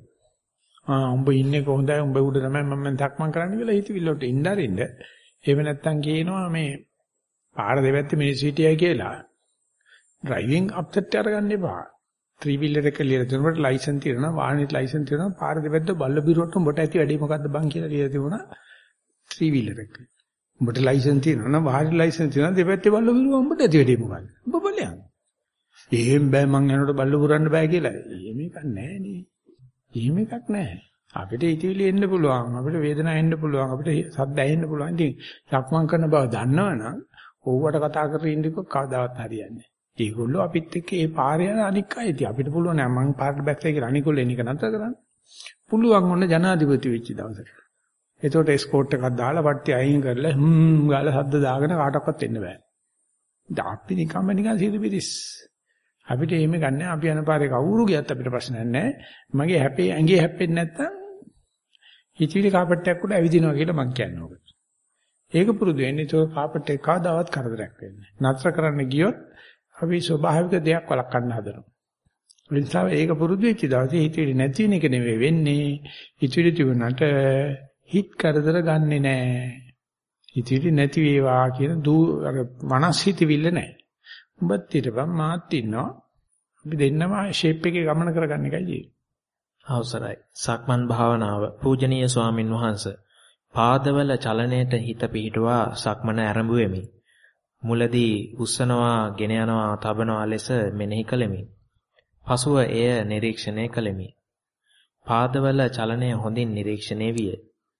ආ උඹ ඉන්නේ කොහොඳයි උඹ උඩ තමයි මම තක්මන් කරන්න කියලා හිතවිලි වලට ඉන්න අරින්න. එහෙම නැත්තම් කියනවා මේ පාර දෙපැත්තේ මිනිස්සු හිටියයි කියලා. ඩ්‍රයිවිං අප්සෙට් අරගන්න එපා. ත්‍රී වීලර් එක ලියලා දෙනකොට ලයිසන් තියෙනවා වාහනේ ලයිසන් තියෙනවා පාර දෙපැත්ත බල්ල බිරුවට උඹට ඇති වැඩි මොකද්ද බං කියලා ලියලා තිබුණා ත්‍රී වීලර් එක. උඹට ලයිසන් තියෙනවා නම් වාහනේ ලයිසන් තියෙනවා දෙපැත්තේ බල්ල බිරුව උඹට ඇති වැඩි මොකද්ද? උඹ බලයන්. එහෙම බෑ මං යනකොට බල්ල පුරන්න බෑ කියලා. එහෙම එකක් නැහැ නේ. එහෙම එකක් නැහැ. අපිට හිතවිලි එන්න පුළුවන් අපිට වේදනාව එන්න පුළුවන් අපිට සද්ද ඇහෙන්න පුළුවන්. ඉතින් සක්මන් කරන බව දන්නවනම් ඕවට කතා කරගෙන ඉන්නකො කවදාවත් හරියන්නේ නැහැ. ඒගොල්ලෝ අපිත් එක්ක ඒ පාරේ යන අනික් අය ඉතින් අපිට පුළුවන් නෑ මං පාරට බැක්සයි කියලා අනිකොල්ලෝ එන එක නතර කරන්න. පුළුවන් ඔන්න ජනාධිපති වෙච්ච දවසට. එතකොට එස්කෝට් එකක් දාලා වට්ටි අයින් කරලා හ්ම් ගාලා සද්ද දාගෙන කාටවත් එන්න බෑ. දැන් අපි නිකම්ම නිකන් සියලු පිරිස්. අපිට එහෙම ගන්න අපි යන පාරේ කවුරු ගියත් අපිට ප්‍රශ්නයක් නෑ. මගේ හැපේ ඇඟේ හැප්පෙන්නේ නැත්තම් හිතවිලි කාපට් එකක් උඩ ඇවිදිනවා කියලා මං කියන්නේ ඔකට. ඒක පුරුදු වෙන්නේ ඒක කාපට් එක කවදාවත් කරදරයක් වෙන්නේ නෑ. නතර කරන්න ගියොත් අපි ස්වභාවික දෙයක් වළක්වන්න හදනවා. ඒ නිසා ඒක පුරුදු වෙච්ච දවසේ හිතවිලි නැති වෙන එක නෙවෙයි වෙන්නේ. හිතවිලි තිබුණාට හිත කරදර ගන්නෙ නෑ. හිතවිලි නැති වේවා කියන දූ අර මනස් හිතවිල්ල නෑ. උඹත් ඊටපම් මාත් ඉන්නවා. අපි දෙන්නම ෂේප් එකේ ගමන කරගන්න එකයි ජීවිතේ. අවසරයි. සක්මන් භාවනාව පූජනීය ස්වාමින් වහන්සේ. පාදවල චලනයට හිත පිහිටුවා සක්මන ආරම්භ වෙමි. මුලදී උස්සනවා, ගෙන යනවා, තබනවා ලෙස මෙනෙහි කළෙමි. පසුව එය නිරීක්ෂණය කළෙමි. පාදවල චලනය හොඳින් නිරීක්ෂණය විය.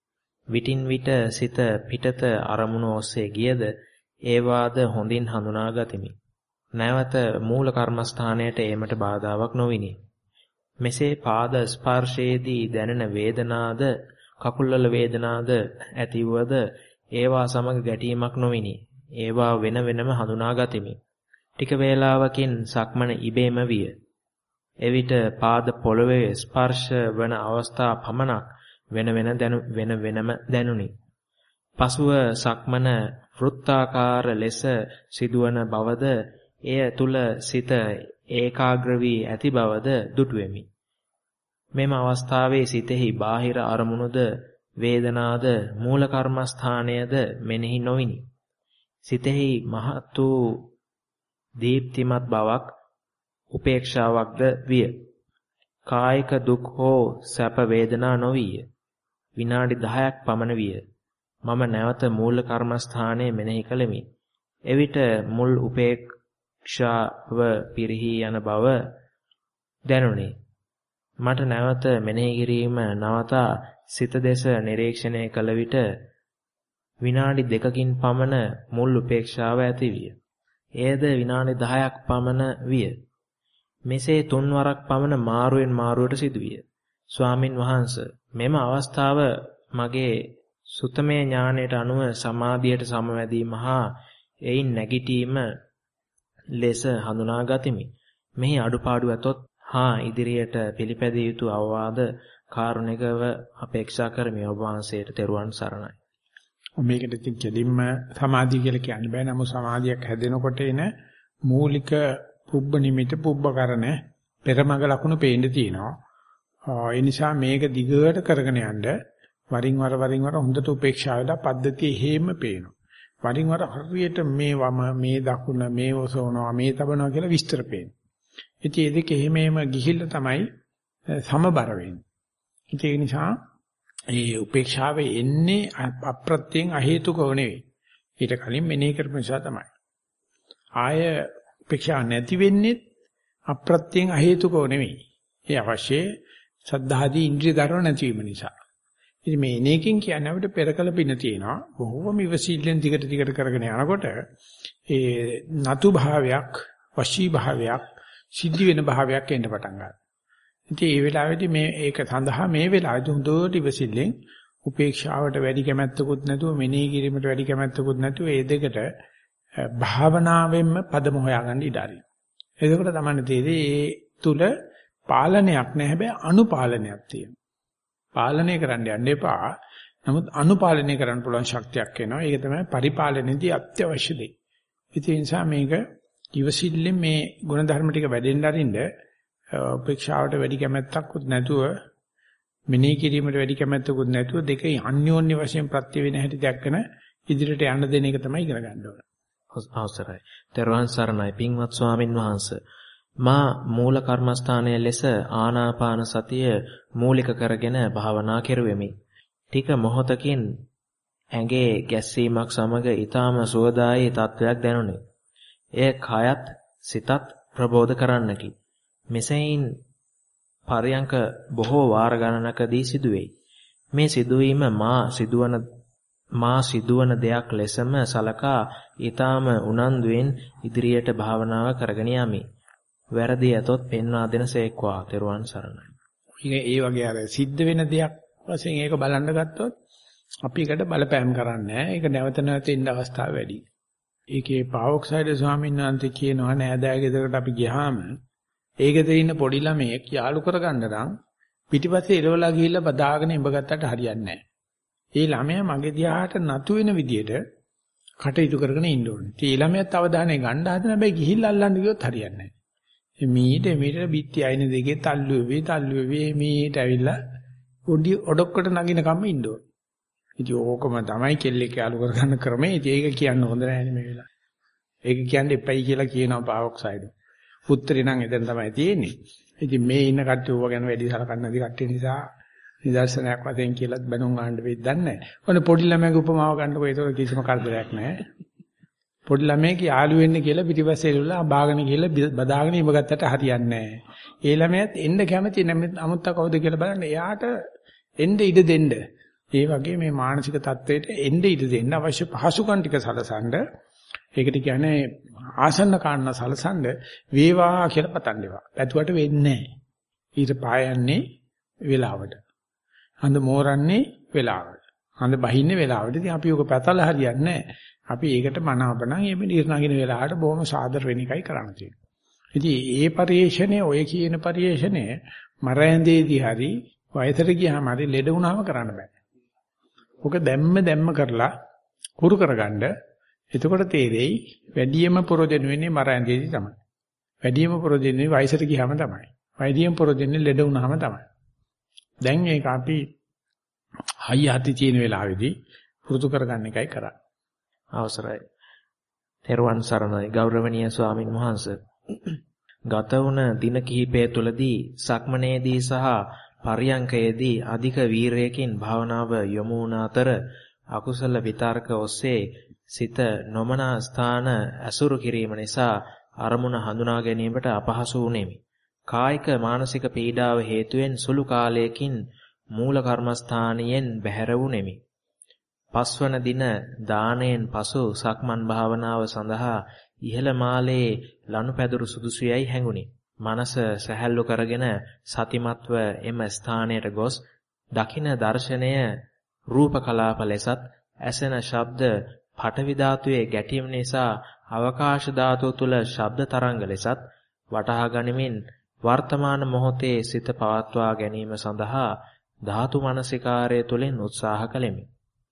විටින් විට සිත පිටත අරමුණු ඔස්සේ ගියද ඒවාද හොඳින් හඳුනා ගතිමි. නැවත මූල කර්මස්ථානයට ඒමට බාධාවක් නොවිනි. මෙසේ පාද ස්පර්ශයේදී දැනෙන වේදනාද කකුල්වල වේදනාද ඇතිවද ඒවා සමග ගැටීමක් නොවිනි. ඒවා වෙන වෙනම හඳුනා ගතිමි. ටික වේලාවකින් සක්මන ඉබේම විය. එවිට පාද පොළවේ ස්පර්ශ වන අවස්ථා පමණක් වෙන වෙන දැනු වෙන වෙනම දැනුනි. පසුව සක්මන වෘත්තාකාර ලෙස සිදුවන බවද එය තුල සිත ඒකාග්‍ර වී ඇති බවද දුටුවෙමි. මෙම අවස්ථාවේ සිතෙහි බාහිර අරමුණුද වේදනාද මූල කර්මස්ථානයද මෙනෙහි නොවිනි. සිතෙහි මහත් වූ දීප්තිමත් බවක් උපේක්ෂාවක්ද විය. කායික දුක් හෝ සැප වේදනා නොවිය. විනාඩි දහයක් පමණ විය. මම නැවත මූල කර්මස්ථානයේ මෙනෙහි කළෙමි. එවිට මුල් උපේක්ෂාව පිරිහි යන බව දැනුනි. මට නැවත මෙනෙහි කිරීම නවතා සිත දෙස නිරීක්ෂණය කළ විට විනාඩි දෙකකින් පමණ මුල් උපේක්ෂාව ඇති විය. එයද විනාඩි දහයක් පමණ විය. මෙසේ තුන්වරක් පමණ මාරුවෙන් මාරුවට සිදුවිය. ස්වාමින් වහන්සේ මෙම අවස්ථාව මගේ සුතමේ ඥානයට අනුව සමාධියට සමවැදීම හා එයින් නැගිටීම ලෙස හඳුනා ගතිමි. මෙහි අඩුපාඩු ඇතොත් හා ඉදිරියට පිළිපැදිය යුතු අවවාද කාරුණිකව අපේක්ෂා කරමි. ඔබ වහන්සේට තෙරුවන් සරණයි. මේකට ඉතින් කෙලින්ම සමාධිය කියලා කියන්න බෑ. නමුත් සමාධියක් හැදෙනකොට එන මූලික පුබ්බ නිමිත පුබ්බකරණ පෙරමග ලකුණු පේන්න තියෙනවා. ඒ නිසා මේක දිගට කරගෙන යන්න වරින් වර වරින් වර හොඳට උපේක්ෂා වෙලා පද්ධතිය හේම පේනවා. වරින් වර හරියට මේ වම මේ දකුණ මේ ඔසවනවා මේ තබනවා කියලා විස්තර පේනවා. ඉතින් ඒ දෙක එහෙම එහෙම ගිහිල්ලා තමයි සමබර වෙන්නේ. ඒ නිසා ඒ උපේක්ෂාවේ එන්නේ අප්‍රත්‍යයෙන් අහේතුකව නෙවෙයි. ඊට කලින් මෙනෙහි කරපු නිසා තමයි. ආය උපේක්ෂා නැති වෙන්නේ අප්‍රත්‍යයෙන් අහේතුකව නෙවෙයි. ඒ අවශ්‍ය සද්ධාදී ඉන්ද්‍රිය ධර්ම නැතිවීම නිසා. ඉතින් මේ එනකින් කියන්නේ අපිට පෙරකල පින තියෙනවා. බොහෝම ඉවසිල්ලෙන් දිගට දිගට කරගෙන යනකොට ඒ නතු භාවයක්, වශී භාවයක්, සිද්ධි වෙන භාවයක් එන්න පටන් ගන්නවා. ඉතින් මේ වෙලාවේදී මේ ඒක සඳහා මේ වෙලාවේදී හොඳට ඉවසිල්ලෙන් උපේක්ෂාවට වැඩි කැමැත්තකුත් නැතුව මෙනෙහි කිරීමට වැඩි කැමැත්තකුත් නැතුව මේ දෙකට භාවනාවෙන්ම පදම හොයාගන්න ඉඩ ආරියි. එතකොට තමයි තේරෙන්නේ ඒ තුල පාලනයක් නැහැ, හැබැයි අනුපාලනයක් තියෙනවා. පාලනය කරන්න යන්න එපා. නමුත් අනුපාලනය කරන්න පුළුවන් ශක්තියක් එනවා. ඒක තමයි පරිපාලනයේදී අත්‍යවශ්‍ය දේ. ඒ නිසා මේක ඉවසිල්ලෙන් මේ ගුණධර්ම ටික වැඩෙන්න අරින්න උපේක්ෂාවට වැඩි කැමැත්තකුත් නැතුව මෙනෙහි කිරීමට වැඩි කැමැත්තකුත් නැතුව දෙකේ අන්‍යෝන්‍ය වශයෙන් ප්‍රත්‍ය වෙන හැටි දැක්කන ඉදිරියට යන්න දෙන එක තමයි ඉගෙන ගන්න ඕන. අවසරයි. ත්වන් සරණයි පින්වත් ස්වාමින් වහන්සේ. මා මූල කර්මස්ථානයේ ලෙස ආනාපාන සතිය මූලික කරගෙන භාවනා කෙරුවෙමි. ටික මොහොතකින් ඇඟේ ගැස්සීමක් සමග ඊටාම සුවදායී තත්වයක් දැනුනි. එය කයත් සිතත් ප්‍රබෝධ කරන්නකි. මෙසේයින් පරයන්ක බොහෝ වාර ගණනකදී සිදුවේ. මේ සිදුවීම මා සිදුවන මා සිදුවන දෙයක් ලෙසම සලකා ඊටාම උනන්දුවෙන් ඉදිරියට භාවනාව කරගෙන යමි. වැරදි ඇතොත් පෙන්වා දෙනසේක්වා. තෙරුවන් සරණයි. ඒ වගේ අර සිද්ධ වෙන දෙයක් වශයෙන් ඒක බලන්න ගත්තොත් අපි ඒකට බලපෑම් කරන්නේ නැහැ. ඒක නැවත නැවත ඉන්න අවස්ථාව වැඩි. ඒකේ පාවොක්සයිඩ් ස්වාමීන් වහන්සේ කියනවා නෑදෑ ගෙදරකට අපි ගියාම ඒකේ ඉන්න පොඩි ළමයෙක් යාළු කරගන්න නම් පිටිපස්සේ එළවලා ගිහිල්ලා බදාගෙන ඉඹ ගත්තට හරියන්නේ නැහැ. ඒ ළමයා මගේ දිහාට නතු වෙන විදියට කටයුතු කරගෙන ඉන්න ඕනේ. ඒ ළමයාත් අවධානය ගන්න හදන හැබැයි ගිහිල්ලා අල්ලන්න ගියොත් හරියන්නේ නැහැ. මීට මීට බිත්ති අයින දෙකේ තල්ලු වෙවි තල්ලු වෙවි මීට ඇවිල්ලා පොඩි ඔඩොක්කට නගිනකම් ඉන්න ඕනේ. ඉතින් ඕකම තමයි කෙල්ලෙක් යාළු කරගන්න ක්‍රමය. ඉතින් ඒක කියන්න හොඳ නැහැ මේ වෙලාවේ. ඒක කියන්නේ එපයි කියලා කියනවා පාවොක්සයිඩ්. උත්තරේ නම් එතන තමයි තියෙන්නේ. ඉතින් මේ ඉන්න කට්ටිය ඕවා ගැන වැඩි සලකන්නේ නැති කට්ටිය නිසා නිදර්ශනයක් වශයෙන් කියලාත් බැනුම් ආන්න වෙයිද දන්නේ නැහැ. ඔන්න පොඩි ළමයාගේ උපමාව ගන්නකො ඒක කිසිම කරදරයක් නැහැ. පොඩි ළමයෙක් යාළු වෙන්න කියලා පිටිපස්සේ එළුලා බාගෙන ගිහලා බදාගෙන ඉඹ ගත්තට හරියන්නේ නැහැ. ඒ ළමයාත් එන්න කැමති නමුත් අමුත්තා කවුද කියලා බලන්න එයාට එන්න ඉඩ දෙන්න. ඒ වගේ මේ මානසික தത്വෙට එnde ඉඳ දෙන්න අවශ්‍ය පහසුකම් ටික සලසනද ඒකට කියන්නේ ආසන්න කාරණා සලසනද වේවා කියලා පතන්න ඒවා. පැතුවට වෙන්නේ නැහැ. ඊට පායන්නේ වෙලාවට. හඳ මෝරන්නේ වෙලාවට. හඳ බහින්නේ වෙලාවට. ඉතින් අපි ඔක පැතලා හරියන්නේ නැහැ. අපි ඒකට මනාපණන් එමෙ නිර්ණාගින වෙලාවට බොහොම සාදර වෙන එකයි කරන්න තියෙන්නේ. ඉතින් ඒ පරිේශණය ඔය කියන පරිේශණය මරැඳේදී හරි වයසට ගියාම හරි ලෙඩ වුණාම කරන්න බෑ. ඔක දැම්ම දැම්ම කරලා හුරු කරගන්න. එතකොට තේරෙයි වැඩියම පොරොදෙන වෙන්නේ මරැඳේදී තමයි. වැඩියම පොරොදෙන්නේ වයසට ගියාම තමයි. වැඩියම පොරොදෙන්නේ ලෙඩ වුණාම තමයි. දැන් ඒක අපි හයිය හති තියෙන වෙලාවේදී පුරුදු කරගන්න එකයි කරන්නේ. අවසරයි. තෙරුවන් සරණයි ගෞරවනීය ස්වාමින් වහන්සේ. ගත වුණ දින කිහිපය තුළදී සක්මනේදී සහ පරියංකයේදී අධික වීරයකින් භාවනාව යොමු වුණ අතර අකුසල විතර්ක ඔස්සේ සිත නොමනා ස්ථාන ඇසුරු කිරීම නිසා අරමුණ හඳුනා ගැනීමට අපහසු වුනේමි. කායික මානසික පීඩාව හේතුවෙන් සුළු කාලයකින් මූල කර්මස්ථානයෙන් බැහැර වුනේමි. පස්වන දින දාණයෙන් පසු සක්මන් භාවනාව සඳහා ඉහළ මාලේ ලනුපැදුරු සුදුසුයයි හැඟුනි. මනස සැහැල්ලු කරගෙන සතිමත්ව එම ස්ථානයට ගොස් දකින දර්ශනය රූප කලාප ලෙසත් ඇසෙන ශබ්ද පඨවි ධාතුවේ ගැටීම නිසා අවකාශ ධාතුව තුල ශබ්ද තරංග ලෙසත් වටහා ගනිමින් වර්තමාන මොහොතේ සිත පවත්වා ගැනීම සඳහා ධාතු මනසිකාරය තුළින් උත්සාහ කළෙමි.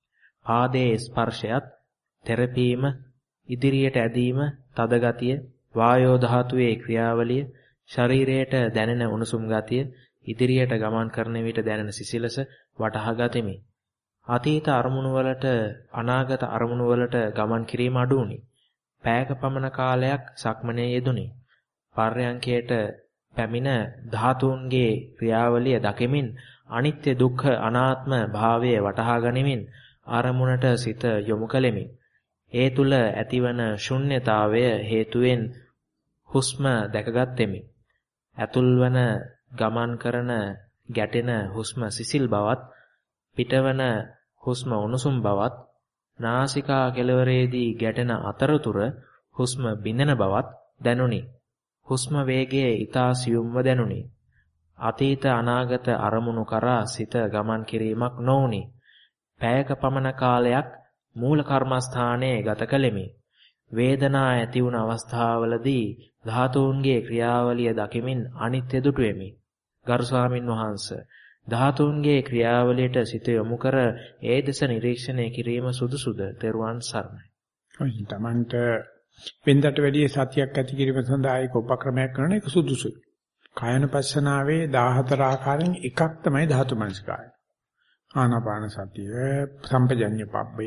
පාදයේ ස්පර්ශයත් තෙරපීම ඉදිරියට ඇදීම තද ගතිය වායෝ ධාතුවේ ක්‍රියාවලිය ශරීරයට දැනෙන උණුසුම් ගතිය ඉදිරියට ගමන් කරන විට දැනෙන සිසිලස වටහා ගතිමි. අතීත අරමුණු වලට අනාගත අරමුණු වලට ගමන් කිරීම අඩු වුණි. පැයක පමණ කාලයක් සක්මනේ යෙදුණි. පර්යංකයට පැමිණ ධාතුන්ගේ ක්‍රියාවලිය දකිමින් අනිත්‍ය දුක්ඛ අනාත්ම භාවය වටහා ගනිමින් අරමුණට සිත යොමු කළෙමි. ඒ තුල ඇතිවන ශුන්්‍යතාවය හේතුවෙන් හුස්ම දැකගත්ෙමි. ඇතුල්වන ගමන් කරන ගැටෙන හුස්ම සිසිල් බවත් පිටවන හුස්ම උණුසුම් බවත් නාසිකා කෙළවරේදී ගැටෙන අතරතුර හුස්ම බිඳෙන බවත් දැනුනි. හුස්ම වේගයේ ඊතා සියුම්ව දැනුනි. අතීත අනාගත අරමුණු කරා සිත ගමන් කිරීමක් නොවුනි. පැයක පමණ කාලයක් මූල කර්මස්ථානයේ ගත කළෙමි. වේදනා ඇති වුණ අවස්ථාවලදී ධාතුන්ගේ ක්‍රියාවලිය දකිමින් අනිත්‍ය දුටුවෙමි. ගරු ස්වාමින් වහන්සේ ධාතුන්ගේ ක්‍රියාවලියට සිත යොමු කර ඒ දෙස නිරීක්ෂණය කිරීම සුදුසුද? තෙරුවන් සරණයි. ඔය තමන්ට වෙනදට වැඩි සතියක් ඇති කිරීම සඳහා ඒක උපක්‍රමයක් කරන එක සුදුසුයි. කායනපස්සනාවේ දාහතර ආකාරයෙන් එකක් තමයි ධාතු මනස්කාරය. ආනාපාන සතිය, සම්පජඤ්ඤ පබ්බය,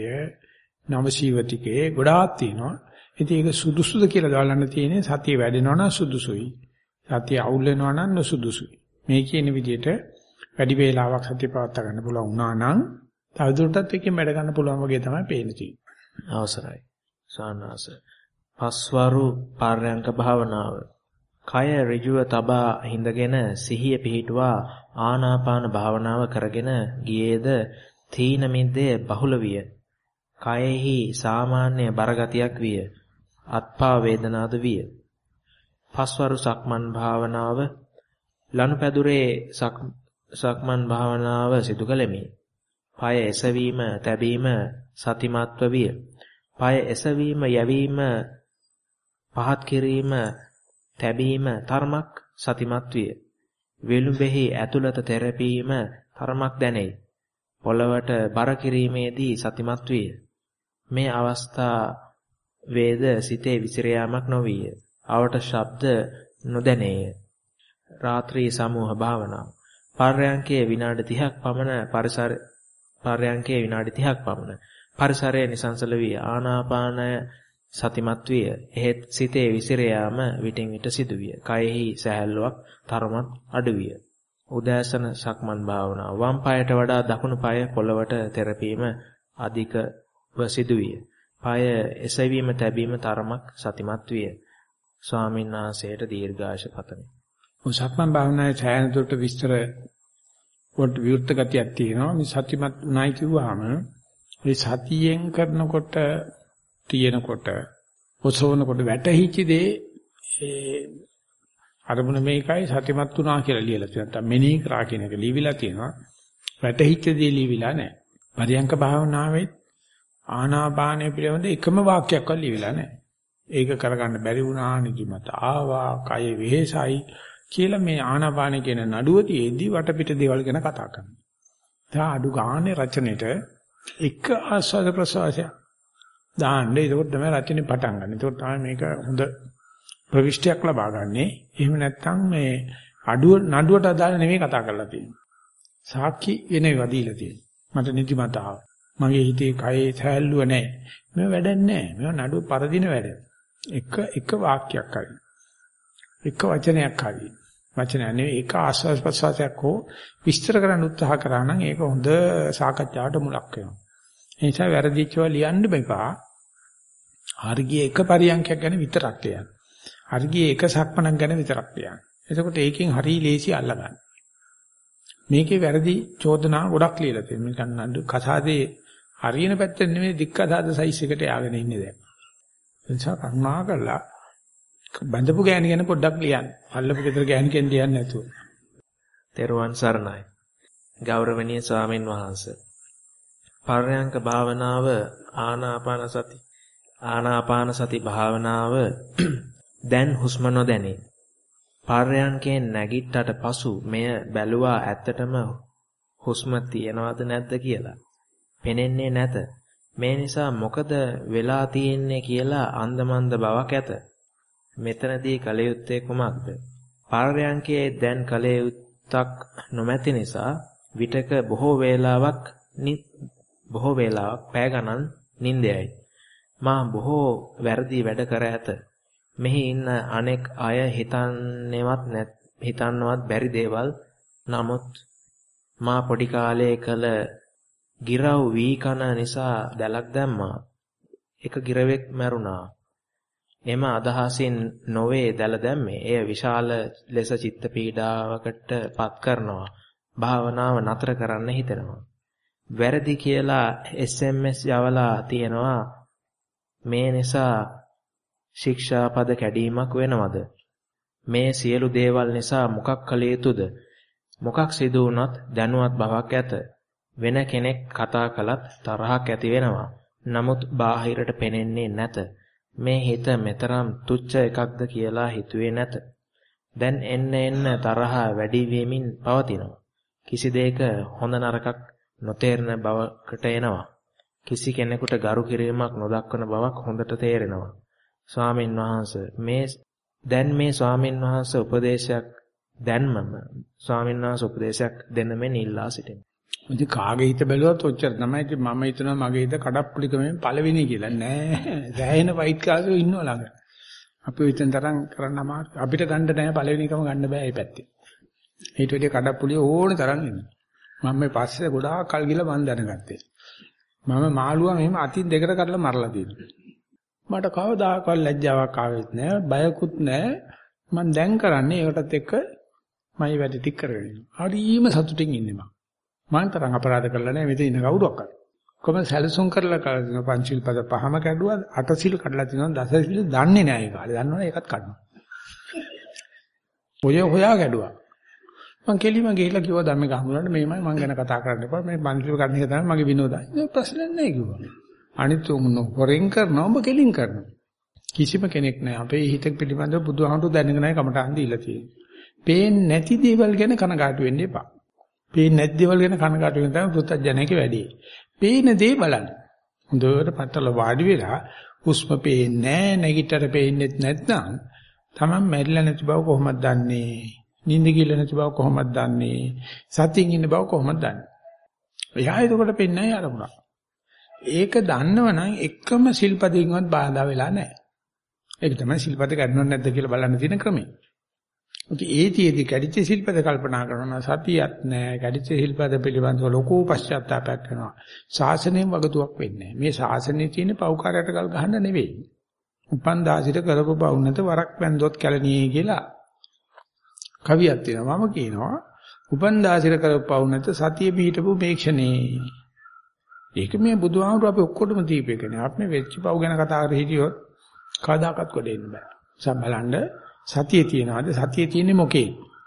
නවසීවතිකේ ගොඩාක් තියෙනවා. ඉතින් ඒක සුදුසුද කියලා දාලන්න තියෙන්නේ සතිය වැඩෙනවා නම් සුදුසුයි. සතිය අවුල් වෙනවා නම් නොසුදුසුයි. මේ කියන විදිහට වැඩි වේලාවක් සතිය පවත්වා ගන්න පුළුවන් වුණා නම් තවදුරටත් එකකින් වැඩ ගන්න පුළුවන් වගේ තමයි පේන්නේ. අවසරයි. සානාස. පස්වරු පාරයන්ක භාවනාව. කය ඍජුව තබා හිඳගෙන සිහිය පිහිටුවා ආනාපාන භාවනාව කරගෙන ගියේද තීන මිද්දේ බහුල විය. කයෙහි සාමාන්‍ය බරගතියක් විය. අත්පා වේදනාද විය. පස්වරු සක්මන් භාවනාව ලනුපැදුරේ සක් සක්මන් භාවනාව සිදු කළෙමි. පාය එසවීම තැබීම සතිමත්ව විය. පාය එසවීම යැවීම පහත් කිරීම තැබීම තරමක් සතිමත් විය. වෙළුඹෙහි ඇතුළත තෙරපීම තරමක් දැනේ. පොළවට බර කිරීමේදී සතිමත් විය. මේ අවස්ථා වේද සිතේ විසිර යාමක් නොවිය. අවට ශබ්ද නොදැනේය. රාත්‍රී සමූහ භාවනාව. පර්යංකයේ විනාඩි තිහක් පමණ පරිසර පර්යංකයේ විනාඩි තිහක් පමණ පරිසරයේ නිසංසල විය. ආනාපානය සතිමත් විය. එහෙත් සිතේ විසිර යාම විටින් විට සිදුවිය. කයෙහි සැහැල්ලුවක් තරමක් අඩු විය. උදෑසන සක්මන් භාවනාව. වම් පායට වඩා දකුණු පාය පොළවට තෙරපීම අධිකව සිදුවිය. පාය එසවීම තැබීම තරමක් සතිමත් විය. ස්වාමීන් වහන්සේට දීර්ඝායුෂ පතමි. සක්මන් භාවනාවේ ඡායන දුරට විස්තර කොට විවෘත ගතියක් තියෙනවා. මේ සතිමත් උනායි කිව්වහම මේ සතියෙන් කරනකොට තියෙනකොට ඔසවනකොට වැටහිච්ච දේ ඒ අරමුණ මේකයි සතිමත් උනා කියලා ලියලා තියෙනවා. නැත්නම් මෙනෙහි කරා කියන එක ලියවිලා තියෙනවා. වැටහිච්ච දේ ලියවිලා නැහැ. පරියංක භාවනාවේ ආනාපානය පිළිබඳ එකම වාක්‍යයක්වත් ලියවිලා නැහැ. ඒක කරගන්න බැරි වුණා නිදිමත ආවා, කය වෙහෙසයි කියලා මේ ආනාපාන කියන නඩුව තියේදී වටපිට දේවල් ගැන කතා කරනවා. දැන් අඩු ගානේ රචනෙට එක ආස්වාද ප්‍රසවාසය දාන්න ඒක තමයි රචනේ පටන් ගන්න. ඒක තමයි මේක හොඳ ප්‍රවිෂ්ටයක් ලබා ගන්නෙ. එහෙම නැත්නම් මේ අඩුව නඩුවට අදාළ නෙමෙයි කතා කරලා තියෙන්නේ. සාක්ෂි වෙනවා දීලා තියෙන්නේ. මට නිදිමත ආවා. මගේ හිතේ කයේ සැහැල්ලුව නැහැ. මේව වැඩක් නැහැ. මේව නඩුව පරදින වැඩ. එක එක වාක්‍යයක් හරි. එක වචනයක් හරි. වචනය නෙවෙයි ඒක ආස්වාද ප්‍රසවාසයක් හෝ විස්තර කරන්න උත්සාහ කරා නම් ඒක හොඳ සාකච්ඡාවට මුලක් වෙනවා. ඒ නිසා වැරදිච්චව ලියන්න බෑ. හරිය එක පරියන්කයක් ගැන විතරක් ලියන්න. හරිය එක සක්මනක් ගැන විතරක් ලියන්න. එතකොට ඒකෙන් හරිය ලේසි අල්ලගන්න. මේකේ වැරදි චෝදනා ගොඩක් ලියලා තියෙනවා. මේක නඩු කසාදේ හරියන පැත්තෙන් නෙමෙයි දික්කසාද සයිස් එකට යාගෙන ඉන්නේ දැන්. ඒ නිසා කරුණා කරලා බඳපු ගෑණි ගැන පොඩ්ඩක් ලියන්න. අල්ලපු ගෙදර ගෑණි කෙන් ලියන්නේ නැතුව. තෙරුවන් සරණයි. ගෞරවනීය ස්වාමින් වහන්සේ. පරයන්ක භාවනාව ආනාපාන සති ආනාපාන සති භාවනාව දැන් හුස්ම නොදැනේ. පරයන්කෙන් නැගිට්ටට පසු මෙය බැලුවා ඇත්තටම හුස්ම තියනවද නැද්ද කියලා. පෙනෙන්නේ නැත. මේ නිසා මොකද වෙලා තියෙන්නේ කියලා අන්දමන්ද බවක් ඇත. මෙතනදී කල යුත්තේ කුමක්ද? පරයන්කේ දැන් කල යුත්තක් නොමැති නිසා විතක බොහෝ වේලාවක් බොහෝ වේලාවක් පෑ ගණන් නිින්දයයි. මා බොහෝ වැරදි වැඩ කර ඇත. මෙහි ඉන්න අනෙක් අය හිතන්නේවත් නැත් හිතන්නවත් බැරි දේවල්. නමුත් මා පොඩි කාලේ කළ ගිරව් වී කන නිසා දැලක් දැම්මා. එක ගිරවෙක් මැරුණා. එම අදහසින් නොවේ දැල දැම්මේ. එය විශාල ලෙස චිත්ත පීඩාවකට පත් කරනවා. භාවනාව නතර කරන්න හිතෙනවා. වැරදි කියලා එස් එම් එස් යවලා තියෙනවා. මේ නිසා ශික්ෂාපද කැඩීමක් වෙනවද? මේ සියලු දේවල් නිසා මොකක් කළ යුතුද? මොකක් සිදු වුණත් දැනුවත් බවක් ඇත. වෙන කෙනෙක් කතා කළත් තරහක් ඇති වෙනවා. නමුත් බාහිරට පෙනෙන්නේ නැත. මේ හිත මෙතරම් තුච්ච එකක්ද කියලා හිතුවේ නැත. දැන් එන්න එන්න තරහ වැඩි වෙමින් පවතිනවා. කිසි දෙයක හොඳ නරකක් නොතේරෙන බවකට එනවා. කිසි කෙනෙකුට ගරු කිරීමක් නොදක්වන බවක් හොඳට තේරෙනවා. ස්වාමින් වහන්සේ මේ දැන් මේ ස්වාමින් වහන්සේ උපදේශයක් දැන්මම ස්වාමින් වහන්සේ උපදේශයක් දෙන්න මෙන් ඉල්ලා සිටිනවා. ඉතින් කාගේ හිත බැලුවත් ඔච්චර තමයි. ඉතින් මම හිතනවා මගේ හිත කඩප්පුලිකමෙන් පළවෙනි කියලා. නෑ. දැහැෙන වයිට් කාර්යෝ ඉන්නව ළඟ. අපි හිතෙන් තරම් කරන්න අමාරු. අපිට ගන්න නෑ පළවෙනිකම ගන්න බෑ මේ පැත්තේ. ඊට වැඩි කඩප්පුලිය ඕනේ තරම් ඉන්නවා. මම මේ පස්සේ ගොඩාක් කල් ගිහලා මන් දැනගත්තේ. මම මාළුවා මෙහෙම අතින් දෙකට කඩලා මරලා තියෙනවා. මට කවදාකවත් ලැජ්ජාවක් ආවෙත් නෑ, බයකුත් නෑ. මම දැන් කරන්නේ ඒකටත් එක්ක මයි වැඩ ටික කරගෙන ඉන්නවා. හරිම සතුටින් ඉන්නේ මම. මම තරම් අපරාධ කරලා නෑ මෙතන ඉන්න කවුරක්වත්. කොහොමද සැලසුම් කරලා කරලා දෙනවා. පංචිල් පද පහම කැඩුවා, අටසිල් කඩලා තිනවා, දසසිල් දන්නේ නෑ ඒ කාලේ. දන්නවනේ ඒකත් කඩනවා. ඔය හොයා කැඩුවා. මං කෙලිම ගිහිල්ලා කිව්වා ධම්මික හමුනට මේමයි මං ගැන කතා කරන්න එපා. මේ පංචිල් කඩන එක තමයි මගේ විනෝදයි. ඒක ප්‍රශ්නයක් නෑ කිව්වා. අනිත් උන් හොරෙන් කරනවා ඔබ කෙලින් කරනවා. කිසිම කෙනෙක් නෑ අපේ හිත පිළිබඳව බුදුහාමුදුරු දැනගෙනයි කමටහන් දීලා තියෙන්නේ. පේන්නේ නැති දේවල් ගැන කනගාටු වෙන්න එපා. පේන්නේ නැති දේවල් ගැන කනගාටු වෙන තමයි පුත්තජනකේ වැඩි. පේන දේ බලන්න. හොඳට පట్టල වාඩි වෙලා හුස්ම පේන්නේ නැහැ, නැගිටතර පේන්නේ නැත්නම් තමන් මැරිලා නැති බව කොහොමද දන්නේ? නිින්ද ගිහලා නැති බව කොහොමද දන්නේ? සතියින් ඉන්න බව කොහොමද දන්නේ? එයා එතකොට පේන්නේ නැහැ අරමුණ. ඒක දන්නවනම් එකම සිල්පදයකින්වත් බාධා වෙලා නැහැ. ඒක තමයි සිල්පද ගන්නව නැද්ද කියලා බලන්න තියෙන ක්‍රමය. ඉතින් ඒතිෙදි කැඩිච්ච සිල්පද කල්පනා කරනවා සතියක් නැහැ. කැඩිච්ච සිල්පද පිළිබඳව ලොකු පශ්චාත්තාවයක් කරනවා. ශාසනයෙන් වගතුවක් වෙන්නේ නැහැ. මේ ශාසනයේ තියෙන පෞකාරයට ගල් ගහන්න නෙවෙයි. උපන් දාසිට කරපු බවුන්නත වරක් වැන්දොත් කැලණියේ කියලා කවියක් තියෙනවා. මම කියනවා උපන්දාසිර කරපවු නැත සතිය පිහිටපු මේක්ෂණේ. ඒක මේ බුදුහාමුදුරුවෝ අපි ඔක්කොටම දීපේකනේ. අපි වෙච්ච පව් ගැන කතා කර හිටියොත් කවදාකවත් ගොඩෙන්න බෑ. සම් බලන්න සතිය තියනවාද? සතිය තියෙන්නේ මොකේ?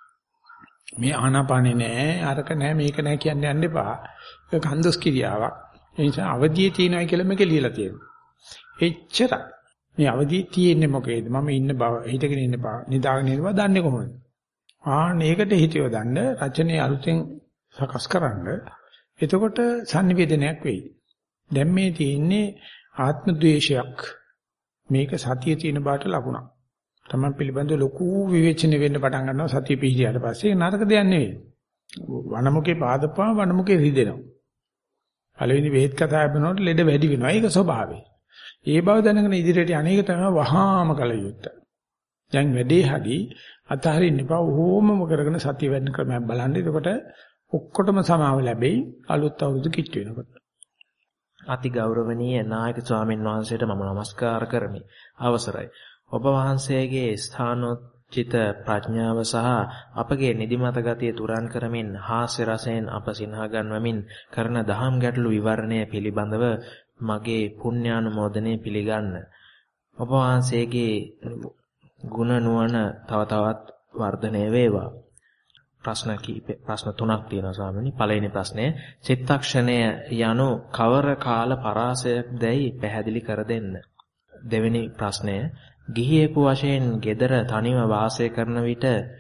මේ ආනාපානේ නෑ, අරක නෑ, මේක නෑ කියන්නේ යන්න එපා. ඒක කන්දස් කිරියාවක්. ඒ නිසා අවදියේ තියනයි කියලා මේක ලියලා තියෙනවා. එච්චරයි. මේ අවදියේ තියෙන්නේ මොකේද? මම ඉන්න බව, හිතගෙන ඉන්න බව, නිදාගෙන ඉන්න බව දන්නේ කොහොමද? ආන්න ඒකට හිතියව දන්න රචනයේ අලුතෙන් සකස් කරන්න. එතකොට sannivedanayak වෙයි. දැන් මේ තියෙන්නේ ආත්ම ද්වේෂයක්. මේක සතිය තියෙන බාට ලකුණක්. තමන් පිළිබඳ ලොකු විවේචන වෙන්න පටන් ගන්නවා සතිය පිහිටියට පස්සේ නරක දෙයක් නෙවෙයි. වනමුකේ පාදපා වනමුකේ රිදෙනවා. පළවෙනි බෙහෙත් කතා කරනකොට ලෙඩ වැඩි වෙනවා. ඒක ස්වභාවය. ඒ බව දැනගෙන ඉදිරියට අනේක තමයි වහාම කල යුත්තේ. දැන් වැඩේ හරි අතහරින්න එපා. ඕමම කරගෙන සතිය වැඩි ක්‍රමයක් බලන්න. එතකොට ඔක්කොටම සමාව ලැබෙයි අලුත් අවුරුදු කිට්ටු වෙනකොට. අති ගෞරවනීය නායක ස්වාමීන් වහන්සේට මම නමස්කාර කරමි. අවසරයි. ඔබ වහන්සේගේ ස්ථානෝචිත ප්‍රඥාව සහ අපගේ නිදිමත ගතිය තුරන් කරමින් හාස්‍ය රසයෙන් අප සිනහ ගන්වමින් කරන දහම් ගැටළු විවරණය පිළිබඳව මගේ පුණ්‍යානුමෝදනය පිළිගන්න. ඔබ වහන්සේගේ ගුණ නුවණ තව තවත් වර්ධනය වේවා. ප්‍රශ්න කීප ප්‍රශ්න තුනක් තියෙනවා ස්වාමීනි. පළවෙනි ප්‍රශ්නය චිත්තක්ෂණය යනු කවර කාල පරාසයක්දයි පැහැදිලි කර දෙන්න. දෙවෙනි ප්‍රශ්නය ගිහියෙකු වශයෙන් gedara තනිව වාසය කරන විට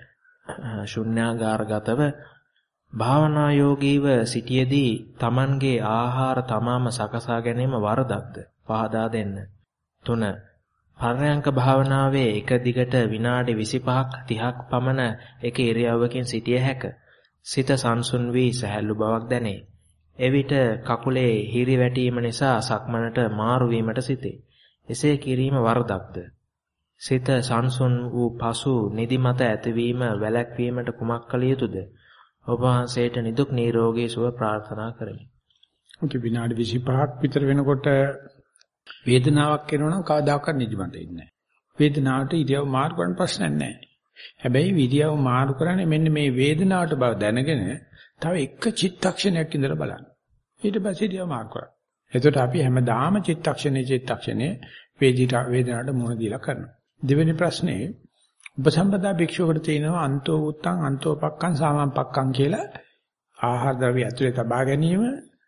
ශුන්‍යාගාරගතව භාවනා යෝගීව සිටියේදී Tamanගේ ආහාර තමාම සකසා ගැනීම වරදක්ද පහදා දෙන්න. තුන පරයන්ක භාවනාවේ එක දිගට විනාඩි විසිපහක් තිහක් පමණ එක ඉරියව්වකින් සිටිය හැක. සිත සංසුන් වී සැහැල්ලු බවක් දැනේ. එවිට කකුලේ හිරි වැටීම නිසා සක්මනට මාරු වීමට සිටේ. එසේ කිරීම වරදක්ද? සිත සංසුන් වූ පසු නිදිමත ඇතිවීම වැළැක්වීමට කුමක් කළ යුතුද? ඔබ වහන්සේට නිදුක් නිරෝගී සුව ප්‍රාර්ථනා කරමි. ඔක විනාඩි විසිපහක් විතර වෙනකොට වේදනාවක් එනවා නම් කවදාකවත් නිදිමත එන්නේ නැහැ. වේදනාවට ඉරියව් මාරු කරන්න ප්‍රශ්නයක් නැහැ. හැබැයි ඉරියව් මාරු කරන්නේ මෙන්න මේ වේදනාවට බව දැනගෙන තව එක චිත්තක්ෂණයක් ඉඳලා බලන්න. ඊට පස්සේ ඉරියව් මාරු කරන්න. එතකොට අපි හැමදාම චිත්තක්ෂණේ චිත්තක්ෂණේ වේදිතා වේදනාවට මුහුණ දීලා කරනවා. දෙවෙනි ප්‍රශ්නේ උපසම්පදා භික්ෂුවකට තියෙනවා අන්තෝ උත්තං අන්තෝ පක්ඛං සාමං පක්ඛං කියලා ආහාර ද්‍රව්‍ය ඇතුලේ තබා ගැනීම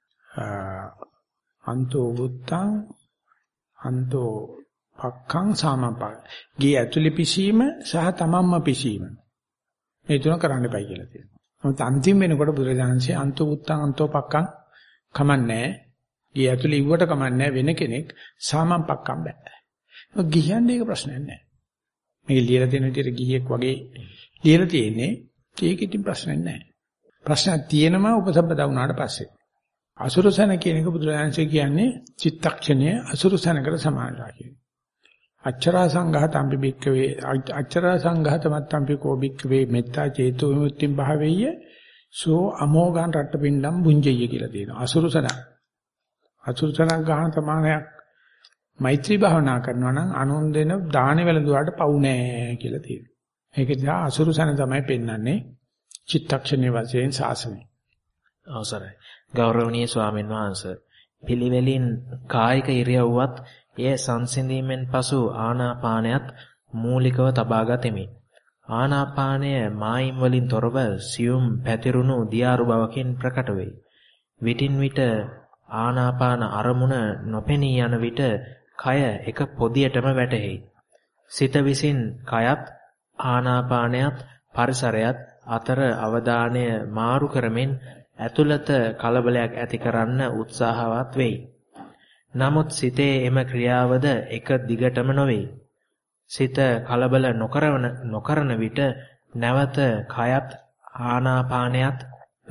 අන්තෝ උත්තං අන්තෝ පක්ඛං සාමං පක්ඛං ගේ ඇතුලේ පිසීම සහ තමන්ම පිසීම මේ තුන කරන්න එපයි කියලා තියෙනවා. නමුත් අන්තිම වෙනකොට බුදුරජාණන්සේ අන්තෝ උත්තං අන්තෝ පක්ඛං කමන්නේ ගේ ඇතුලේ ඉව්වට කමන්නේ වෙන කෙනෙක් සාමං පක්ඛං බෑ. ගිහියන්නේ ඒක ප්‍රශ්නයක් නෑ. මේක ලියලා තියෙන විදිහට ගිහියෙක් වගේ ලියලා තියෙන්නේ ඒක ඉතින් ප්‍රශ්නයක් නෑ. ප්‍රශ්නක් තියෙනවා උපසම්පදා වුණාට පස්සේ. අසුරසන කියන එක බුදුරජාණන්සේ කියන්නේ චිත්තක්ෂණය අසුරසනකට සමානයි කියන්නේ. අච්චරා සංඝාතම්පි බික්කවේ අච්චරා සංඝාතමත්තම්පි කෝ බික්කවේ මෙත්තා චේතෝ විමුක්තිම් භාවෙය්‍ය සෝ අමෝඝං රට්ටපින්ඩම් බුඤ්ජය කියලා තියෙනවා. අසුරසන අසුරසන ගහන සමානයක් මෛත්‍රී භාවනා කරනවා නම් අනුන් දෙන දාන වලදුවාට පවු නෑ කියලා තියෙනවා. ඒක නිසා අසුරසන තමයි පෙන්වන්නේ චිත්තක්ෂණයේ වශයෙන් සාසනය. අවසරයි. ගෞරවනීය ස්වාමීන් වහන්සේ පිළිවෙලින් කායික ඉරියව්වත් එය සංසිඳීමෙන් පසු ආනාපානයත් මූලිකව තබා ගතිමි. ආනාපානය මායිම් වලින් තොරව සියුම් පැතිරුණු දියාරු බවකින් ප්‍රකට වේ. විටින් විට ආනාපාන අරමුණ නොපෙනී යන විට කය එක පොදියටම වැටෙයි. සිත විසින් කයත් ආනාපානයත් පරිසරයත් අතර අවධානය මාරු කරමින් ඇතුළත කලබලයක් ඇති කරන්න උත්සාහවත් වෙයි. නමුත් සිතේ එම ක්‍රියාවද එක දිගටම නොවේ. සිත කලබල නොකරන නොකරන විට නැවත කයත් ආනාපානයත්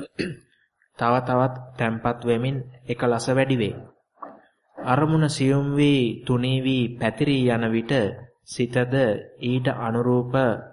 තව තවත් තැම්පත් වෙමින් එකලස වැඩි වේ. අරමුණ සියුම් වී තුනී වී පැතිරී යන විට සිතද ඊට අනුරූපව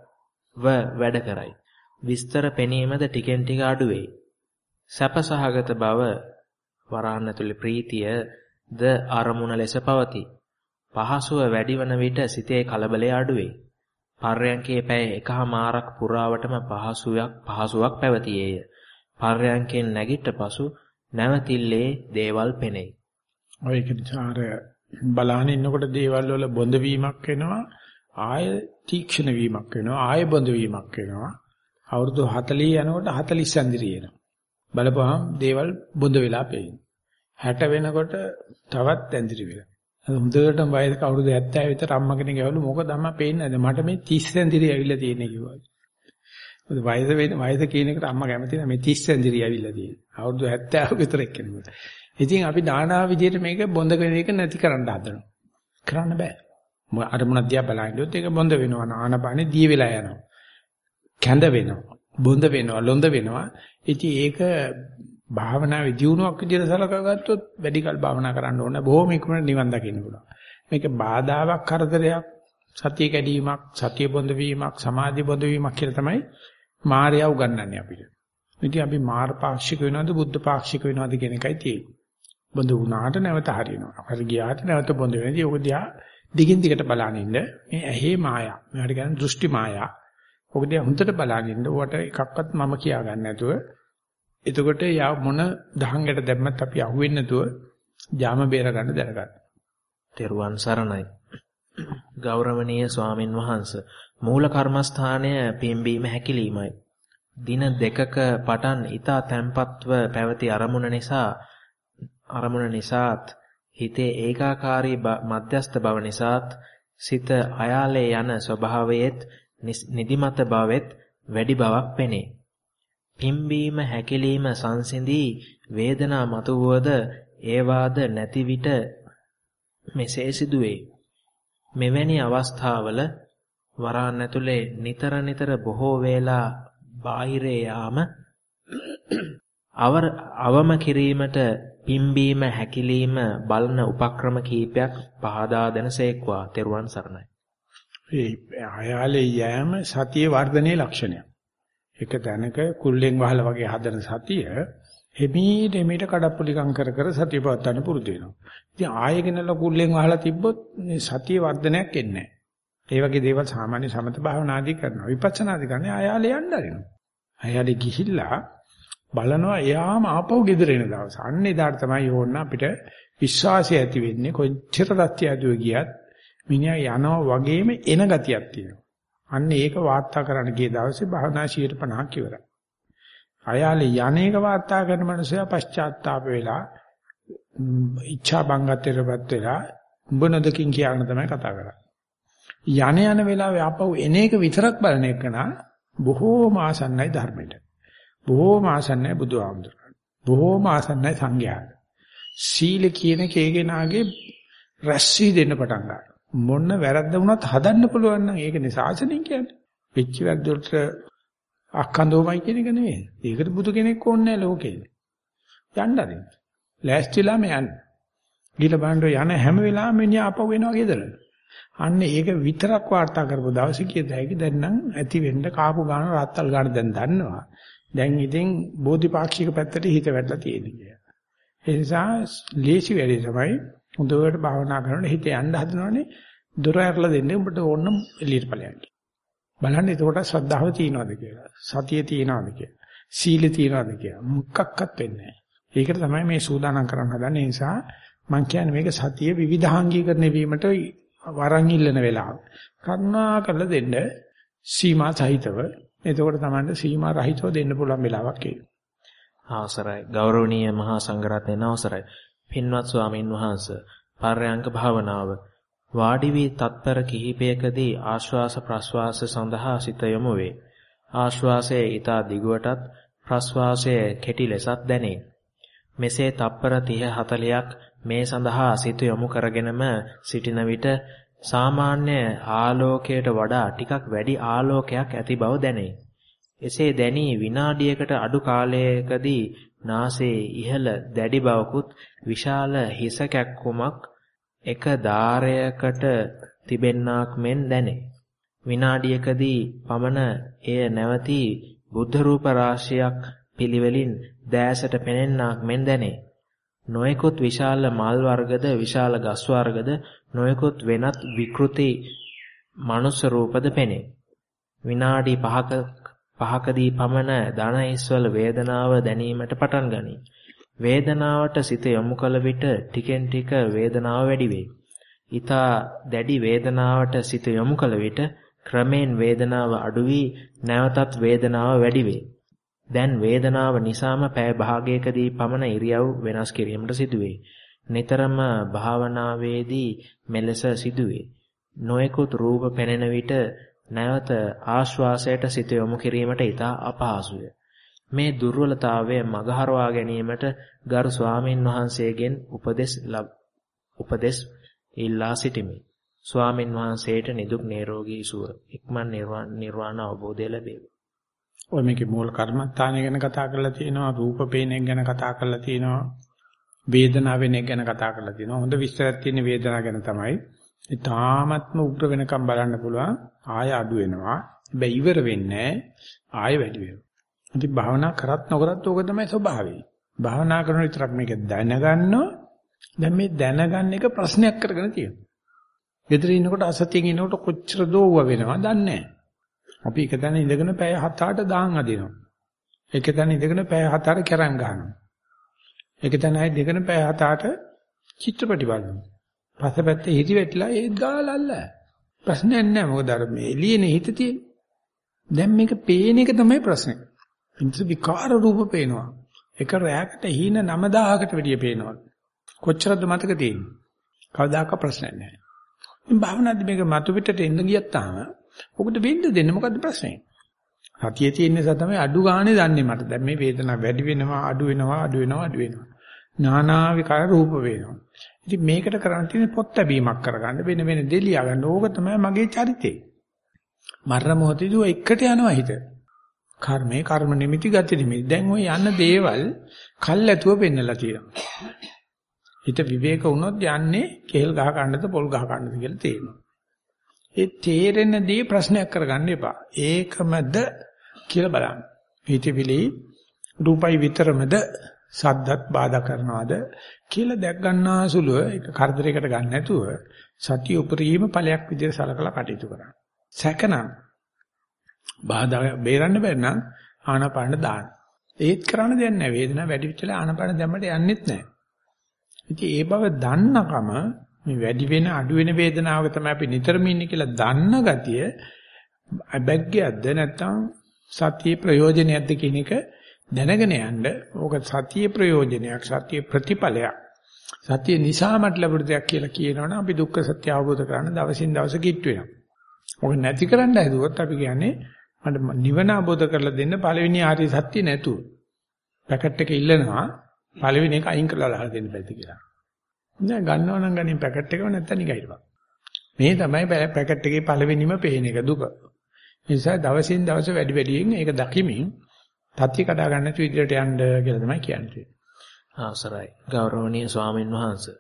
වැඩ කරයි. විස්තර පෙනීමද ටිකෙන් ටික අඩු වේ. සැපසහගත බව වරහන් ඇතුළේ ප්‍රීතිය ද අරමුණ ලෙස පවතී. පහසුව වැඩිවන විට සිතේ කලබලය අඩු වේ. පර්යංකයේ පැය එකහමාරක් පුරාවටම පහසුවක් පහසුවක් පැවතියේය. පර්යංකයෙන් නැගිට පසු නැවතිල්ලේ දේවල් පෙනෙයි. ඔය ඒක නිසා බලහන් ඉන්නකොට දේවල් වල බොඳ වීමක් වෙනවා, ආය තීක්ෂණ වීමක් වෙනවා, ආය බොඳ වීමක් වෙනවා. අවුරුදු හතළිහ යනකොට හතළිස් ඇඳිරි එනවා. බලපුවහම දේවල් බොඳ වෙලා පේනවා. හැට වෙනකොට තවත් ඇඳිරි වෙනවා. හොඳටම වයසක අවුරුදු හැත්තෑ විතර අම්මා කෙනෙක් ඇවිල්ලා මොකද අම්මා පේන්නේ නැද්ද? මට මේ තිස් ඇඳිරි ඇවිල්ලා තියෙන්නේ කිව්වා. මොකද වයස වෙන වයස කියන එකට අම්මා කැමති නැහැ. මේ තිස් ඇඳිරි ඇවිල්ලා තියෙන්නේ. අවුරුදු හැත්තෑ විතර එක්කෙනෙකුට. ඉතින් අපි නානා විදියට මේක බොඳ වෙන එක නැති කරන්න හදනවා. කරන්න බෑ. අරමුණ දිහා බලනකොට ඒක බොඳ වෙනවා. ආනපානේ දිය වෙලා යනවා. කැඳ වෙනවා. බොඳ වෙනවා. ලොඳ වෙනවා. ඉතින් ඒක භාවනාවේ දියුණුවක් විදියට සලකා ගත්තොත් වැඩි කල් භාවනා කරන්න ඕන. බොහොම ඉක්මනට නිවන් දකින්න පුළුවන්. මේක බාධාවක් කරදරයක්, සතිය කැඩීමක්, සතිය බොඳ වීමක්, සමාධිය බොඳ වීමක් කියලා තමයි මායя උගන්වන්නේ අපිට. ඉතින් අපි මාර් පාක්ෂික වෙනවද බුද්ධ පාක්ෂික වෙනවද කියන එකයි තියෙන්නේ. බොඳ වුණාට නැවත හරියනවා. හරි ගියාට නැවත බොඳ වෙනවා. ඉතින් ඔක දිහා දිගින් දිගට බලන ඉන්න මේ ඇහි මායා. මේකට කියන්නේ දෘෂ්ටි මායා. ඔක දිහා හුඳට බලන ඉන්න. ඔකට එකක්වත් මම කියා ගන්න නැතුව එතකොට යා මොන දහංගට දැම්මත් අපි අහුවෙන්නේ නැතුව ජාම බේර ගන්න දැනගන්න. තෙරුවන් සරණයි. ගෞරවනීය ස්වාමින් වහන්සේ මූල කර්මස්ථානය පිම්බීම හැකිලීමයි. දින දෙකක පටන් ඊතා තැම්පත්ව පැවති අරමුණ නිසා අරමුණ නිසාත් හිතේ ඒකාකාරී මධ්‍යස්ථ බව නිසාත් සිත අයාලේ යන ස්වභාවයේත් නිදිමත බවෙත් වැඩි බවක් පෙනේ. පිම්බීම හැකිලීම සංසිඳී වේදනා මතුවද ඒවාද නැති විට මෙසේ සිදුවේ. මෙවැනි අවස්ථාවල වරාන් ඇතුලේ නිතර නිතර බොහෝ වේලා බාහිරේ යාම අවර අවම කිරීමට පිම්බීම හැකිලීම බලන උපක්‍රම කීපයක් පහදා දෙනසේක්වා. තෙරුවන් සරණයි. ඒ ආයාලේ යෑම සතියේ වර්ධනයේ ලක්ෂණයක්. එක තැනක කුල්ලෙන් වහලා වගේ හදන සතිය එමීට එමීට කඩප්පුලිකම් කර කර සතිය පවත්වන්න පුරුදු වෙනවා. ඉතින් ආයෙගෙනලා කුල්ලෙන් වහලා තිබ්බොත් මේ සතිය වර්ධනයක් එන්නේ නැහැ. ඒ වගේ දේවල් සාමාන්‍ය සමත භාවනාදී කරනවා. විපස්සනාදී කරන්නේ ආයාලේ යන්න හරිනවා. ආයාලේ ගිහිල්ලා බලනවා එයාම ආපහු ගෙදර එන දවස. අන්න එදාට තමයි ඕන්න අපිට විශ්වාසය ඇති වෙන්නේ. කොච්චර දත්‍ය ඇදුව ගියත් මිනිහා යනවා වගේම එන ගතියක් තියෙනවා. අන්න ඒක වාර්තා කරන්න ගිය දවසේ භාවනා සියයට පනහක් ඉවරයි. අයාලේ යන්නේක වාර්තා කරන මනුස්සයා පශ්චාත්තාප වෙලා ඉච්ඡා බංගත්වයටපත් වෙලා උඹ නොදකින් කියන තමයි කතා කරන්නේ. යන යන වෙලාවේ ආපහු එන එක විතරක් බලන එක නා බොහෝම ආසන්නයි ධර්මයට. බොහෝම ආසන්නයි බුදුහාමුදුරන්. බොහෝම ආසන්නයි සංඝයාට. සීල කියන කේගෙනාගේ රැස්සී දෙන්න පටන් ගන්නවා. මොන වැරද්ද වුණත් හදන්න පුළුවන් නම් ඒක නිසාසනින් කියන්නේ. පිච්චි වැරද්දට අක්කන්දෝමයි කියන එක නෙවෙයි. ඒකට බුදු කෙනෙක් ඕනේ නැහැ ලෝකේ. යන්න හරි. ලෑස්තිලා මේ යන්න. ගිල බණ්ඩෝ යන හැම වෙලාවෙම මිනිහ ආපහු එනවා ගෙදර. අන්න ඒක විතරක් වාර්තා කරපු දවසේ කියද හැකි දැන් නම් ඇති වෙන්න කාපු ගාන රාත්තල් ගාන දැන් දන්නවා. දැන් ඉතින් බෝධිපාක්ෂික පැත්තට හිත වැටලා තියෙන්නේ කියලා. ඒ නිසා ලේසි වැඩි තමයි හොඳට භාවනා කරනකොට හිත යන්න හදනවනේ දොර ඇරලා දෙන්නේ උඹට ඕනම් එළියට ඵලයන්. බලන්න එතකොට ශ්‍රද්ධාව තියනවාද කියලා. සතිය තියනවාද කියලා. සීල තියනවාද කියලා. මොකක්වත් වෙන්නේ නැහැ. ඒකට තමයි මේ සූදානම් කරන්න හදන්නේ. ඒ නිසා මම කියන්නේ මේක සතිය විවිධාංගීකරණය වීමට වරන් ඉල්ලන වෙලාව. කරුණා කරලා දෙන්න සීමා සහිතව. එතකොට තමයි සීමා රහිතව දෙන්න පුළුවන් වෙලාවක් ඒක. අවසරයි. ගෞරවනීය මහා සංඝරත්නයන් අවසරයි. පින්වත් ස්වාමීන් වහන්සේ පර්යංක භාවනාව වාඩි වී තත්පර කිහිපයකදී ආශ්වාස ප්‍රශ්වාස සඳහා සිත යොමු වේ. ආශ්වාසයේ ඊතා දිගුවටත් ප්‍රශ්වාසයේ කෙටි ලෙසත් දැනේ. මෙසේ තත්පර තිහ හතළිහක් මේ සඳහා සිත යොමු කරගෙනම සිටින විට සාමාන්‍ය ආලෝකයට වඩා ටිකක් වැඩි ආලෝකයක් ඇති බව දැනේ. එසේ දැනී විනාඩියකට අඩු කාලයකදී නාසයේ ඉහළ දැඩි බවකුත් විශාල හිස කැක්කුමක් එක ධාරයකට තිබෙන්නාක් මෙන් දැනේ. විනාඩියකදී පමණ එය නැවතී බුද්ධ රූප රාශියක් පිළිවෙලින් දැසට පෙනෙන්නාක් මෙන් දැනේ. නොයෙකුත් විශාල මල් වර්ගද විශාල ගස් වර්ගද නොයෙකුත් වෙනත් විකෘති මනුස්ස රූපද පෙනේ. විනාඩි පහක පහකදී පමණ දන හිස්වල වේදනාව දැනීමට පටන් ගනී. වේදනාවට සිත යොමු කළ විට ටිකෙන් ටික වේදනාව වැඩි වේ. ඊතා දැඩි වේදනාවට සිත යොමු කළ විට ක්‍රමෙන් වේදනාව අඩු වී නැවතත් වේදනාව වැඩි වේ. දැන් වේදනාව නිසාම පැය භාගයකදී පමණ ඉරියව් වෙනස් කිරීමට සිදුවේ. නිතරම භාවනාවේදී මෙලෙස සිදුවේ. නොයෙකුත් රූප පෙනෙන විට නැවත ආශ්වාසයට සිත යොමු කිරීමට ඉතා අපහසුය. මේ දුර්වලතාවය මගහරවා ගැනීමට ගරු ස්වාමීන් වහන්සේගෙන් උපදෙස් ලබ උපදෙස් ඉල්ලා සිටිමි. ස්වාමීන් වහන්සේට නිදුක් නිරෝගී සුව ඉක්මන් නිර්වාණ අවබෝධය ලැබේවා. ඔය මේකේ මූල කර්මස්ථානය ගැන කතා කරලා තියෙනවා, රූප පේන එක ගැන කතා කරලා තියෙනවා, වේදනාව වෙන එක ගැන කතා කරලා තියෙනවා. හොඳ විස්තරයක් තියෙන වේදනාව ගැන තමයි. ඒ තාමත්ම උග්‍ර වෙනකම් බලන්න පුළුවන්. ආය අඩු වෙනවා. හැබැයි ඉවර වෙන්නේ ආය වැඩි වෙනවා. ඉතින් භාවනා කරත් නොකරත් ඕක තමයි ස්වභාවය. භාවනා කරන විතරක් මේක දැනගන්නවා. දැන් මේ දැනගන්න එක ප්‍රශ්නයක් කරගෙන තියෙනවා. ගෙදර ඉන්නකොට අසතියෙන් ඉන්නකොට කොච්චර දෝව වෙනවා දන්නේ නැහැ. අපි එක තැන ඉඳගෙන පැය හත අට දාන් අදිනවා. එක තැන ඉඳගෙන පැය හත අට කැරම් ගන්නවා. එක තැන ඉඳගෙන පැය හත අට චිත්‍රපටි බලනවා. පස්සපැත්තේ හිටි වෙట్లా ඒත් ගාලල්ල. ප්‍රශ්නයක් නැහැ. මොකද අර මේ එළියනේ හිත තියෙන්නේ. දැන් මේක පේන එක තමයි ප්‍රශ්නේ. ඉන්ද්‍ර විකාර රූප පේනවා. එක රැයකට හීන නම දහසකට වැඩිය පේනවා. කොච්චරද මතක තියෙන්නේ? කවදාක ප්‍රශ්නයක් නැහැ. මේ භාවනාදී මේක මතු පිටට එන්න ගියත් තාම ඔකට වෙන්න දෙන්න මොකද්ද ප්‍රශ්නේ? සතියේ තියෙන නිසා තමයි අඩු ගානේ දන්නේ මට. දැන් මේ වේදනාව වැඩි වෙනවා, අඩු වෙනවා, අඩු වෙනවා, අඩු වෙනවා. නානා විකාර රූප වෙනවා. ඉතින් මේකට කරන්න තියෙන පොත් ලැබීමක් කරගන්න වෙන වෙන දෙලියා ගන්න. ඕක තමයි මගේ චරිතේ. මරණ මොහොතේදී ඔය එකට යනවා හිත. කර්මේ කර්ම නිමිති ගති නිමිති. දැන් ඔය යන දේවල් කල්ැතුව පෙන්නලා තියෙනවා. හිත විවේක වුණොත් යන්නේ කෙහෙල් ගහ ගන්නද පොල් ගහ ගන්නද කියලා තේරෙනවා. ඒ තේරෙන දේ ප්‍රශ්නයක් කරගන්න එපා. ඒකමද කියලා බලන්න. හිතවිලි රූපයි විතරමද සද්දත් බාධා කරනවද කියලා දැක් ගන්නාසුලුව ඒක කරදරයකට ගන්න නැතුව සතිය උපරිම ඵලයක් විදිහට සලකලා කටයුතු කරන්න. සැකනම් බාධා බේරන්න බැරි නම් ආනාපාන දාන්න. ඒත් කරන්න දෙයක් නැහැ. වේදනාව වැඩි වෙච්චලා ආනාපාන දැම්මට යන්නෙත් නැහැ. ඉතින් ඒ බව දන්නකම මේ වැඩි වෙන අඩු වෙන වේදනාවක තමයි අපි නිතරම ඉන්නේ කියලා දන්න ගතිය අබැග්ගයක්ද නැත්නම් සතියේ ප්‍රයෝජනයක්ද කියන එක දැනගෙන යන්න. ඕක සතියේ ප්‍රයෝජනයක්, සතියේ ප්‍රතිඵලයක්. සතිය නිසා මට ලැබුණ දෙයක් කියලා කියනවනම් අපි දුක්ඛ සත්‍ය අවබෝධ කරගන්න දවසින් දවස කිට් වෙනවා. ඕක නැති කරන්න හදුවොත් අපි කියන්නේ මට නිවන අවබෝධ කරලා දෙන්න පළවෙනි ආර්ය සත්‍ය නැතුව. පැකට් එක ඉල්ලනවා පළවෙනි එක අයින් කරලා දාලා දෙන්න බැරිද කියලා. නෑ ගන්නව නම් ගනින් පැකට් එකම නැත්තම් නිකයිරපන්. මේ තමයි පැකට් එකේ පළවෙනිම පේන එක දුක. ඒ නිසා දවසින් දවස වැඩි වැඩියෙන් ඒක දකිමින් තත්ති කඩා ගන්න නැති විදිහට යන්න කියලා තමයි කියන්නේ. අවසරයි ගෞරවනීය ස්වාමින් වහන්සේ.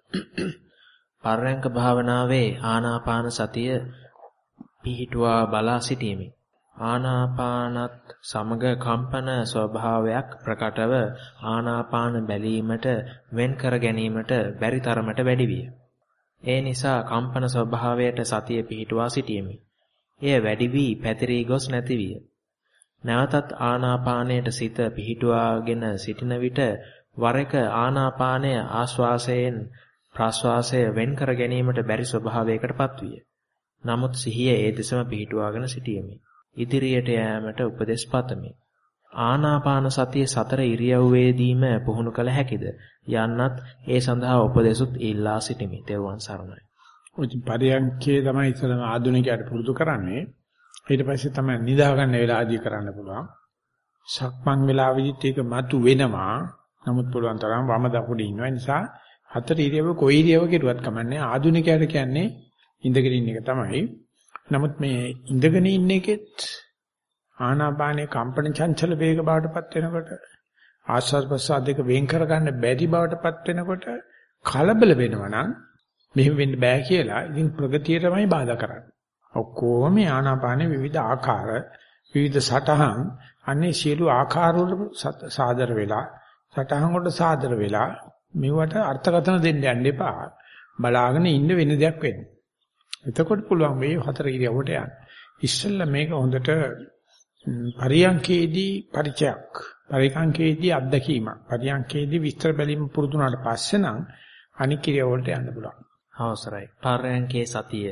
පරයන්ක භාවනාවේ ආනාපාන සතිය පිහිටුවා බලා සිටීමේ ආනාපානත් සමග කම්පන ස්වභාවයක් ප්‍රකටව ආනාපාන බැලීමට වෙන් කර ගැනීමට බැරි තරමට වැඩි විය. ඒ නිසා කම්පන ස්වභාවයට සතිය පිහිටුවා සිටීමේ එය වැඩි වී පැතිරී ගොස් නැති විය. නැවතත් ආනාපානයට සිත පිහිටුවාගෙන සිටින විට වර එක ආනාපානය ආශ්වාසයෙන් ප්‍රාශ්වාසය වෙන් කර ගැනීමට බැරි ස්වභාවයකටපත් විය. නමුත් සිහිය ඒ දෙසම පිහිටුවාගෙන සිටීමේ ඉදිරියට යෑමට උපදෙස් පතමි. ආනාපාන සතිය සතර ඉරියව්වේදීම පුහුණු කළ හැකිද යන්නත් ඒ සඳහා උපදෙසුත් ඉල්ලා සිටිමි. තෙරුවන් සරණයි. ඔය පරියන්කේ තමයි ඉතලම ආධුනිකයට පුරුදු කරන්නේ. ඊට පස්සේ තමයි නිදා ගන්න වෙලාවදී කරන්න පුළුවන්. සක්මන් වෙලාවෙදිත් ඒක මතු වෙනවා. නමුත් පුළුවන් තරම් වම දකුණ ඉන්නවා. ඒ නිසා හතර ඉරියව්ව කොයි ඉරියව්ව කෙරුවත් කමන්නේ. ආධුනිකයට කියන්නේ ඉඳගෙන ඉන්න එක තමයි. නමුත් මේ ඉඳගෙන ඉන්න එකෙත් ආනාපානයේ කම්පන චංචල වේග බවටපත් වෙනකොට ආස්වාද ප්‍රසආද දෙක වෙන් කර ගන්න බැරි බවටපත් වෙනකොට කලබල වෙනවා නම් මෙහෙම වෙන්න බෑ කියලා ඉතින් ප්‍රගතිය තමයි බාධා කරන්නේ. ඔක්කොම ආනාපානයේ විවිධ ආකාර විවිධ සටහන් අනේ සියලු ආකාර වලට සාදර වෙලා සටහන් වලට සාදර වෙලා මෙවට අර්ථකථන දෙන්න යන්න එපා. බලාගෙන ඉන්න වෙන දෙයක් වෙන්නේ. එතකොට පුළුවන් මේ හතර ඉරියව්වට යන්න. ඉස්සෙල්ලා මේක හොඳට පරියන්කේදී පරිචයක්. පරියන්කේදී අත්දැකීමක්. පරියන්කේදී විස්තර බැලීම පුරුදු වුණාට පස්සේ නම් අනික් ඉරියව්වලට යන්න පුළුවන්. අවසරයි. පරයන්කේ සතිය.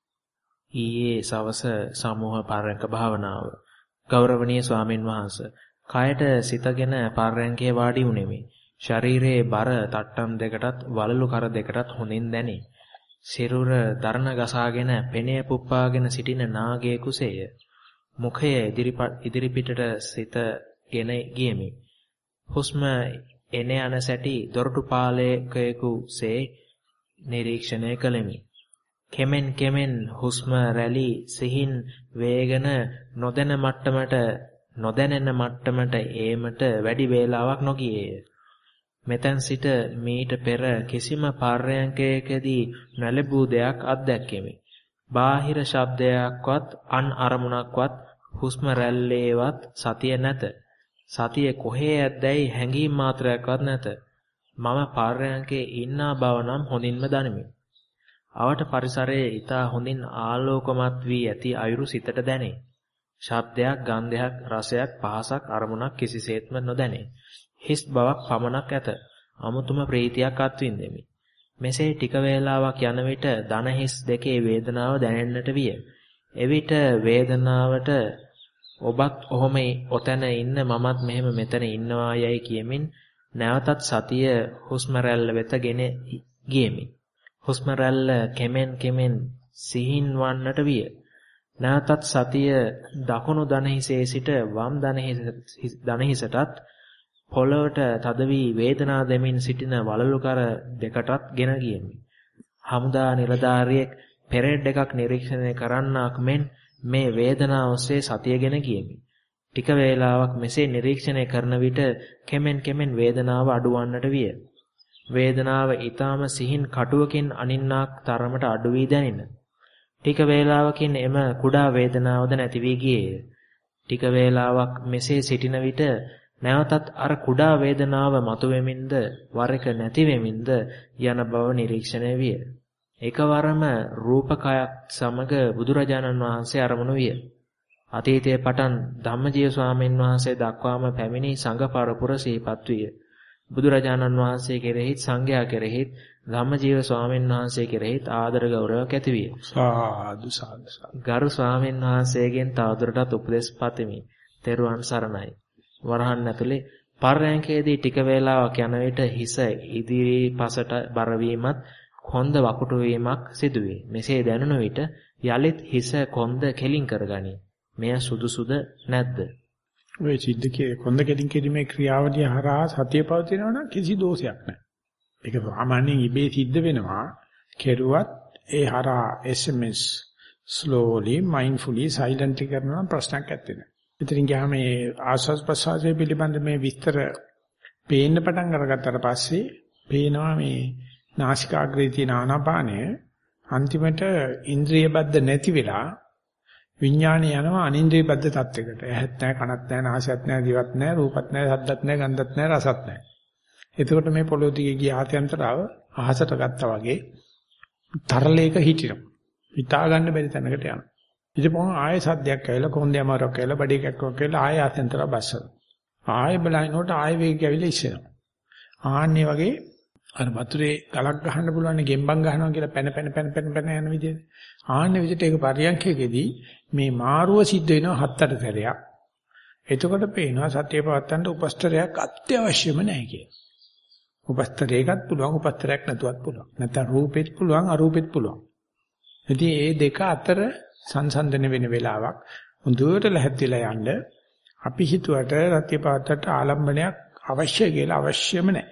ඊයේ සවස සමූහ පරයන්ක භාවනාව. ගෞරවනීය ස්වාමින් වහන්සේ කයට සිතගෙන පරයන්කේ වාඩි වුනේමි. ශරීරයේ බර තට්ටම් දෙකටත් වලලු කර දෙකටත් හොඳින් දැනේ. සිරුර දරණ ගසාගෙන පෙනේ පුප්පාගෙන සිටින නාගයෙකුසේය. මුඛය ඉදිරිපිටට සිතගෙන ගියමි. හුස්ම එන යන සැටි දොරටු පාලකයෙකුසේ නිරීක්ෂණය කළෙමි. කෙමෙන් කෙමෙන් හුස්ම රැලි සිහින් වේගන නොදැන මට්ටමට නොදැනෙන මට්ටමට ඒමට වැඩි වේලාවක් නොගියේය. මෙතෙන් සිට මීට පෙර කිසිම පර්යංකයකදී නොලැබූ දෙයක් අත්දැක්කෙමි. බාහිර ශබ්දයක්වත් අන් අරමුණක්වත් හුස්ම රැල්ලේවත් සතිය නැත. සතිය කොහේ ඇද්දැයි හැඟීම් මාත්‍රයක්වත් නැත. මම පර්යංකේ ඉන්නා බව නම් හොඳින්ම දනිමි. අවට පරිසරයේ ඊටා හොඳින් ආලෝකමත් වී ඇති අයුරු සිතට දැනේ. ශබ්දයක්, ගන්ධයක්, රසයක්, පහසක්, අරමුණක් කිසිසේත්ම නොදැනේ. හිස් බවක් පමණක් ඇත. අමුතුම ප්‍රීතියක් අත්විඳෙමි. මෙසේ ටික වේලාවක් යන විට දන හිස් දෙකේ වේදනාව දැනෙන්නට විය. එවිට වේදනාවට ඔබත් ඔහොම ඔතන ඉන්න මමත් මෙහෙම මෙතන ඉන්නවා යයි කියමින් නැවතත් සතිය හුස්ම රැල්ල වෙත ගෙන ගියෙමි. හුස්ම රැල්ල කෙමෙන් කෙමෙන් සිහින් වන්නට විය. නැවතත් සතිය දකුණු දන හිසේ සිට වම් දන හිසටත් පොළවට තද වී වේදනා දෙමින් සිටින වලලු කර දෙකටත් ගෙන ගියෙමි. හමුදා නිලධාරියෙක් පෙරේඩ් එකක් නිරීක්ෂණය කරන්නාක් මෙන් මේ වේදනාව ඔස්සේ සතියගෙන ගියෙමි. ටික වේලාවක් මෙසේ නිරීක්ෂණය කරන විට කෙමෙන් කෙමෙන් වේදනාව අඩුවන්නට විය. වේදනාව ඊටාම සිහින් කටුවකින් අනින්නාක් තරමට අඩු වී දැනින. ටික වේලාවකින් එම කුඩා වේදනාවද නැති වී ගියේය. ටික වේලාවක් මෙසේ සිටින විට නැවතත් අර කුඩා වේදනාව මතුවෙමින්ද වර එක නැති වෙමින්ද යන බව නිරීක්ෂණය විය. එකවරම රූපකයක් සමග බුදුරජාණන් වහන්සේ අරමුණු විය. අතීතයේ පටන් ධම්මජීව ස්වාමීන් වහන්සේ දක්වාම පැමිණි සංඝ පරපුර සිහිපත් විය. බුදුරජාණන් වහන්සේ කෙරෙහිත් සංඝයා කෙරෙහිත් ධම්මජීව ස්වාමීන් වහන්සේ කෙරෙහිත් ආදර ගෞරවයක් ඇති විය. සාදු සාදු සාදු. ගරු ස්වාමීන් වහන්සේගෙන් තවදුරටත් උපදෙස් පතමි. තෙරුවන් සරණයි. වරහන් ඇතුලේ පර්යංකයේදී ටික වේලාවක් යන විට හිස ඉදිරිපසට බර වීමත් කොන්ද වකුටු වීමක් සිදුවේ. මෙසේ දැනුන විට යලිත් හිස කොන්ද කෙලින් කරගනී. මෙය සුදුසුද නැද්ද? ඔය සිද්ධ කියේ කොන්ද කෙලින් කිරීමේ ක්‍රියාවලිය හරහා සතිය පවතිනවා නම් කිසි දෝෂයක් නැහැ. ඒක සාමාන්‍යයෙන් ඉබේ සිද්ධ වෙනවා. කෙරුවත් ඒ හරහා S M S slowly mindfully silently කරනවා ප්‍රශ්නයක් නැත්තේ. ඉතින් ගියාම මේ ආස්වාස් ප්‍රසආසය පිළිබඳ මේ විස්තර පේන්න පටන් අරගත්තට පස්සේ පේනවා මේ නාසිකාග්‍රේ තියෙන ආනාපානය අන්තිමට ඉන්ද්‍රිය බද්ධ නැති වෙලා විඥාණය යනවා අනින්ද්‍රිය බද්ධ තත්යකට. ඇහත් නැහැ, කනත් නැහැ, නාසයත් නැහැ, දිවත් නැහැ, රූපත් නැහැ, ශබ්දත් නැහැ, ගන්ධත් නැහැ, රසත් නැහැ. එතකොට මේ පොළොව දිගේ ගිය ආත්‍යන්තරව අහසට ගත්තා වගේ තරලයක හිටිනවා. හිතා ගන්න බැරි තැනකට යනවා. ඉතින් මොන ආයෙ සද්දයක් ඇවිල්ලා කොන්දේ අමාරුවක් ඇවිල්ලා බඩ එකක් වගේ ආයෙ ආත්‍යන්තර බස්සනවා. ආයෙ බලනකොට ආයෙ වේගය ඇවිල්ලා ඉස්සෙනවා. ආන්නේ වගේ අර වතුරේ ගලක් ගහන්න පුළුවන් නේ ගෙම්බන් ගහනවා කියලා පැන පැන පැන පැන පැන යන විදිහට. ආන්නේ විදිහට ඒක පරියන්ඛයේදී මේ මාරුව සිද්ධ වෙනවා හත් අට සැරයක්. එතකොට පේනවා සත්‍ය පවත්තන්න උපස්තරයක් අත්‍යවශ්‍යම නැහැ කියලා. උපස්තරයකත් පුළුවන් උපස්තරයක් නැතුවත් පුළුවන්. නැත්නම් රූපෙත් පුළුවන් අරූපෙත් පුළුවන්. ඉතින් මේ දෙක අතර සංසන්දන වෙන වෙලාවක් හොඳට ලැහැත්තිලා යන්න අපි හිතුවට සත්‍ය පවත්තට ආලම්බනයක් අවශ්‍ය කියලා අවශ්‍යම නැහැ.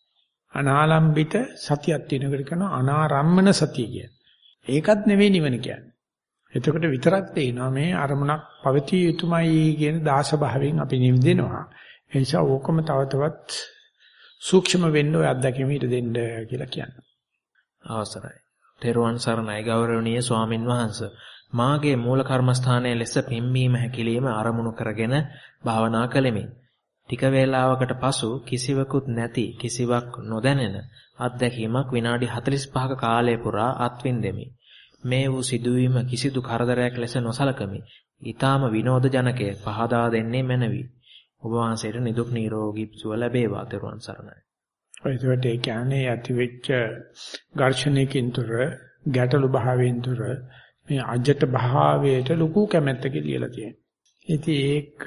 අනාලම්බිත සතියක් තියෙනකට කරනවා අනාරම්මන සතිය කියන්නේ. ඒකත් නෙවෙයි නිවන කියන්නේ. එතකොට විතරක් තේිනවා මේ අරමුණක් පවතිය යුතුමයි කියන දාස භාවයෙන් අපි නිවිදිනවා. ඒ නිසා ඕකම තව තවත් සූක්ෂම වෙන්න ඔය අත්දැකීම ඊට දෙන්න කියලා කියනවා. අවසරයි. තෙරුවන් සරණයි ගෞරවනීය ස්වාමින් වහන්සේ. මාගේ මූල කර්මස්ථානයේ ලෙස පිම්බීම හැකිලිම අරමුණු කරගෙන භාවනා කළෙමි. ටික වේලාවකට පසු කිසිවකුත් නැති කිසිවක් නොදැනෙන අත්දැකීමක් විනාඩි හතළිස් පහක කාලය පුරා අත්විඳෙමි. මේ වූ සිදුවීම කිසිදු කරදරයක් ලෙස නොසලකමි. ඊටාම විනෝදජනකය පහදා දෙන්නේ මැනවි. ඔබ වහන්සේට නිදුක් නිරෝගී සුව ලැබේවා. ත්වන් සරණයි. ඔයකට ඒ කියන්නේ ඇතිවෙච්ච ඝර්ෂණයකින් තුර ගැටලු භාවයෙන් තුර මේ අජට භාවයට ලොකු කැමැත්තක ලියලා තියෙනවා. ඉතින් ඒක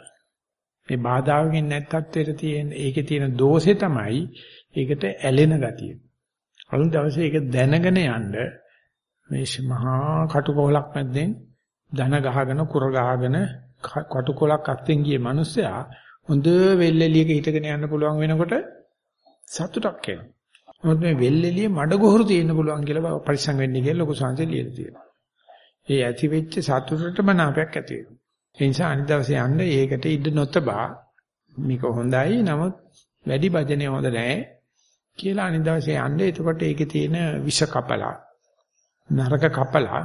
මේ බාධාවකින් නැත්තත් තියෙන ඒකේ තියෙන දෝෂේ තමයි ඒකට ඇලෙන ගතිය. අලුත් දවසේ ඒක දැනගෙන යන්න මේ මහා කටුකොලක් මැද්දෙන් ධන ගහගෙන කුර ගහගෙන කටුකොලක් අත්ෙන් ගිය මිනිස්සයා හොඳ වෙල්ෙලියක හිටගෙන යන්න පුළුවන් වෙනකොට සතුටක් එනවා. මොකද මේ වෙල්ෙලිය මඩගොහරු තියෙන්න පුළුවන් කියලා පරිස්සම් වෙන්නේ කියලා ලොකු සංසය ලියලා තියෙනවා. ඒ ඇති වෙච්ච සතුටටම නාපයක් ඇති වෙනවා. ඒ නිසා අනිත් දවසේ යන්න ඒකට ඉඩ නොතබා මේක හොඳයි නමුත් වැඩි භජනය හොඳ නැහැ කියලා අනිත් දවසේ යන්න. එතකොට ඒකේ තියෙන විෂ කපලා නරක කපලා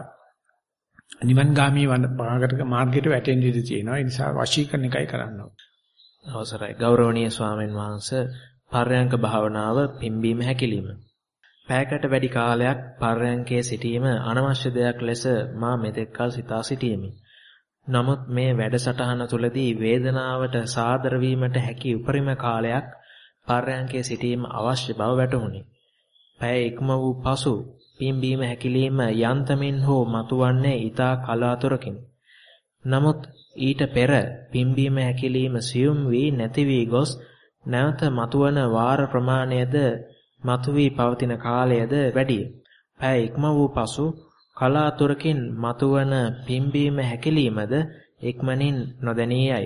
නිවන්ගාමී වන මාර්ගයට වැටෙන්න ඉඩ තියෙනවා. ඒ නිසා වශී කරන එකයි කරන්න ඕනේ. අවසරයි ගෞරවනීය ස්වාමීන් වහන්සේ. පර්යංක භාවනාව පිම්බීම හැකිලිම. පැයකට වැඩි කාලයක් පර්යංකයේ සිටීම අනවශ්‍ය දෙයක් ලෙස මා මෙතෙක්කල් සිතා සිටියෙමි. නමුත් මේ වැඩසටහන තුළදී වේදනාවට සාදර වීමට හැකි උපරිම කාලයක් පර්යංකයේ සිටීම අවශ්‍ය බව වැටහුණි. පැය ඉක්ම වූ පසු පිම්බීම හැකිලිම යන්තමින් හෝ මතුවන්නේ ඊතා කලාතුරකින්. නමුත් ඊට පෙර පිම්බීම හැකිලිම සියුම් වී නැති වී ගොස් නැවත මතුවන වාර ප්‍රමාණයද මතුවී පවතින කාලයද වැඩිය. පැය ඉක්ම වූ පසු කලාතුරකින් මතුවන පිම්බීම හැකිලීමද ඉක්මනින් නොදැනී යයි.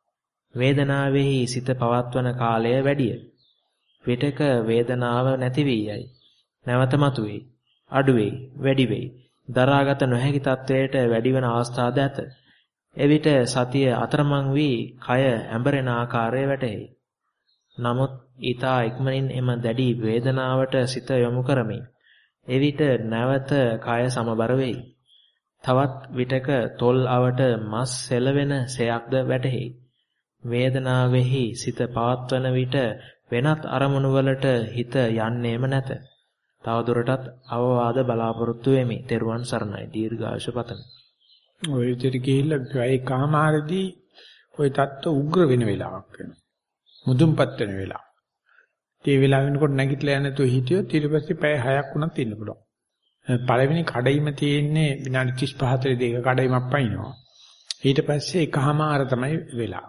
වේදනාවෙහි සිත පවත්වන කාලය වැඩිය. විටක වේදනාව නැති වී යයි. නැවත මතුවේ. අඩු වෙයි, වැඩි වෙයි. දරාගත නොහැකි තත්වයට වැඩි වෙන අවස්ථාද ඇත. එවිට සතිය අතරමං වී කය ඇඹරෙන ආකාරය වැටහෙයි. නමුත් ඊතා ඉක්මනින් එම දැඩි වේදනාවට සිත යොමු කරමි. එවිට නැවත කය සමබර වෙයි. තවත් විටක තොල් අවට මස් සෙලවෙන සයක්ද වැටහෙයි. වේදනාවෙහි සිත පවත්වන විට වෙනත් අරමුණු වලට හිත යන්නේම නැත. තවදුරටත් අවවාද බලාපොරොත්තු වෙමි. ත්වන් සරණයි. දීර්ඝායුෂ පතමි. ඔය විදිහට ගිහිල්ලා ඒ කාමාරදී ඔය தত্ত্ব උග්‍ර වෙන වෙලාවක් වෙනවා. මුදුන්පත් වෙන වෙලාව. ඒ වෙලාව වෙනකොට නැගිටලා යන්න තු හිටියොත් ඊට පස්සේ පැය හයක් වුණත් ඉන්න පුළුවන්. පළවෙනි කඩයිම තියෙන්නේ විනාඩි තිස් පහතර දෙක කඩයිමක් පයින්නවා. ඊට පස්සේ එකමාර තමයි වෙලා.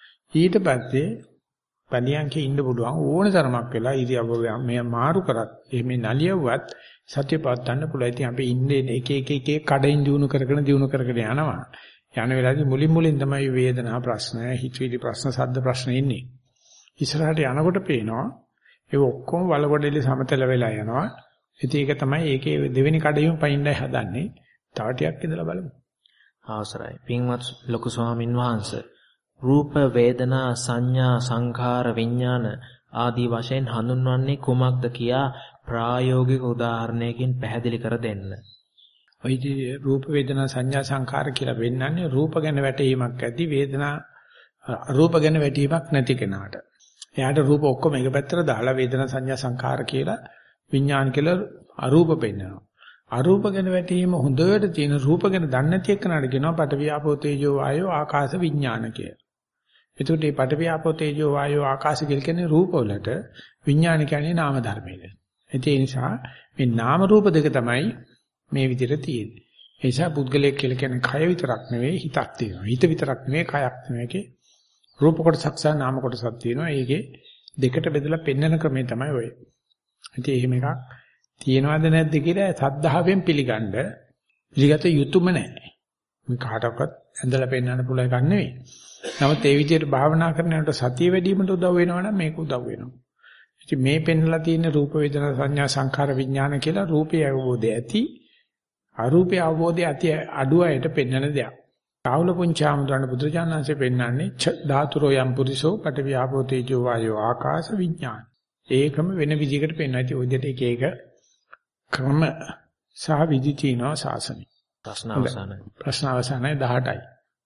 ඊට පස්සේ පණියන්කේ ඉන්න පුළුවන් ඕන තරමක් වෙලා ඉරියව්ව මේ මාරු කරත් එහෙම නලියවුවත් සත්‍ය පවත්වන්න පුළුවන්. ඉතින් අපි ඉන්නේ එක එක එක එක කඩයින් දිනු කරගෙන දිනු කරගෙන යනවා. යන වෙලාවේදී මුලින් මුලින් තමයි වේදනා ප්‍රශ්න, හිතවිලි ප්‍රශ්න, සද්ද ප්‍රශ්න ඉන්නේ. ඉස්සරහට යනකොට පේනවා ඒ ඔක්කොම වලකොඩෙලි සමතල වෙලා යනවා. ඉතින් ඒක තමයි ඒකේ දෙවෙනි කඩයිම පයින්ඩයි හදන්නේ. තව ටිකක් ඉඳලා බලමු. අවසරයි. පින්වත් ලොකු ස්වාමින් වහන්සේ. රූප, වේදනා, සංඥා, සංඛාර, විඥාන ආදී වශයෙන් හඳුන්වන්නේ කුමක්ද කියා ප්‍රායෝගික උදාහරණයකින් පැහැදිලි කර දෙන්න. ඔය රූප, වේදනා, සංඥා, සංඛාර කියලා වෙන්නන්නේ රූප ගැන වැටහීමක් ඇති, වේදනා රූප ගැන වැටහීමක් නැති කෙනාට. එයාට රූප ඔක්කොම එක පැත්තට දාලා වේදනා, සංඥා, සංඛාර කියලා විඥාන කියලා අරූප පෙන්නනවා. අරූප ගැන වැටහීම හොඳට තියෙන රූප ගැන දන්නේ නැති එක්කනට කියනවා පඨවි ආපෝ තේජෝ වායෝ ආකාශ විඥාන කියලා. එතකොට මේ පඨවි ආපෝ තේජෝ වායෝ ආකාශ කියන්නේ රූප වලට, විඥාන කියන්නේ නාම ධර්මයක. ඒ නිසා මේ නාම රූප දෙක තමයි මේ විදිහට තියෙන්නේ. ඒ නිසා පුද්ගලයෙක් කියලා කියන්නේ කය විතරක් නෙවෙයි හිතක් තියෙනවා. හිත විතරක් නෙවෙයි කයක් නෙවෙයි. රූප කොටසක් සහ නාම කොටසක් තියෙනවා. ඒකේ දෙකට බෙදලා පෙන්වන ක්‍රමය තමයි ඔය. ඉතින් එහෙම එකක් තියෙනවද නැද්ද කියලා සද්ධාවෙන් පිළිගන්න පිළිගත යුතුම නැහැ. මේ කාටවත් ඇඳලා පෙන්වන්න පුළුවන් එකක් නෙවෙයි. නමුත් ඒ විදිහට භාවනා කරනකොට සතිය වැඩි වීමට උදව් වෙනවනම් මේක උදව් වෙනවා. ඉතින් මේ පෙන්වලා තියෙන රූප වේදනා සංඥා සංඛාර විඥාන කියලා රූපේ අවබෝධය ඇති අරූපේ අවබෝධය ඇති අඩුවයට පෙන්වන දෙයක්. කාවුල පුංචාමුදුරණ බුදුචානන්සේ පෙන්වන්නේ ධාතුරෝ යම් පුරිසෝ පඨවි ආපෝ තේජෝ වායෝ ආකාශ විඥාන. ඒකම වෙන විදිහකට පෙන්වයි. ඉතින් ඔය දෙට එක එක ක්‍රම සහ විදි තියෙනවා ශාසනය. ප්‍රශ්න අවසానයි. ප්‍රශ්න අවසానයි දහඅටයි.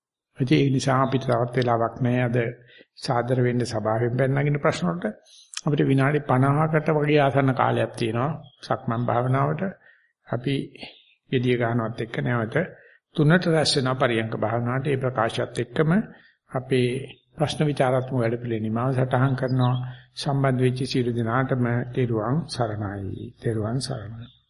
ඒ නිසා අපිට තවත් වෙලාවක් නැහැ අද සාදර වෙන්න සභාවෙන් පැනනගින ප්‍රශ්න වලට. අපිට විනාඩි පනහකට වගේ ආසන්න කාලයක් තියෙනවා සක්මන් භාවනාවට. අපි gediya ගන්නවත් එක්ක නැවත තුනට රැස් වෙන පරියංක භාවනාවට ඒ ප්‍රකාශයත් එක්කම අපේ ප්‍රශ්න විචාරාත්මක වැඩපිළිවෙල නිමාව සටහන් කරනවා. සම්බන්ධ වෙච්ච සියලු දෙනාටම තෙරුවන් සරණයි. තෙරුවන් සරණයි.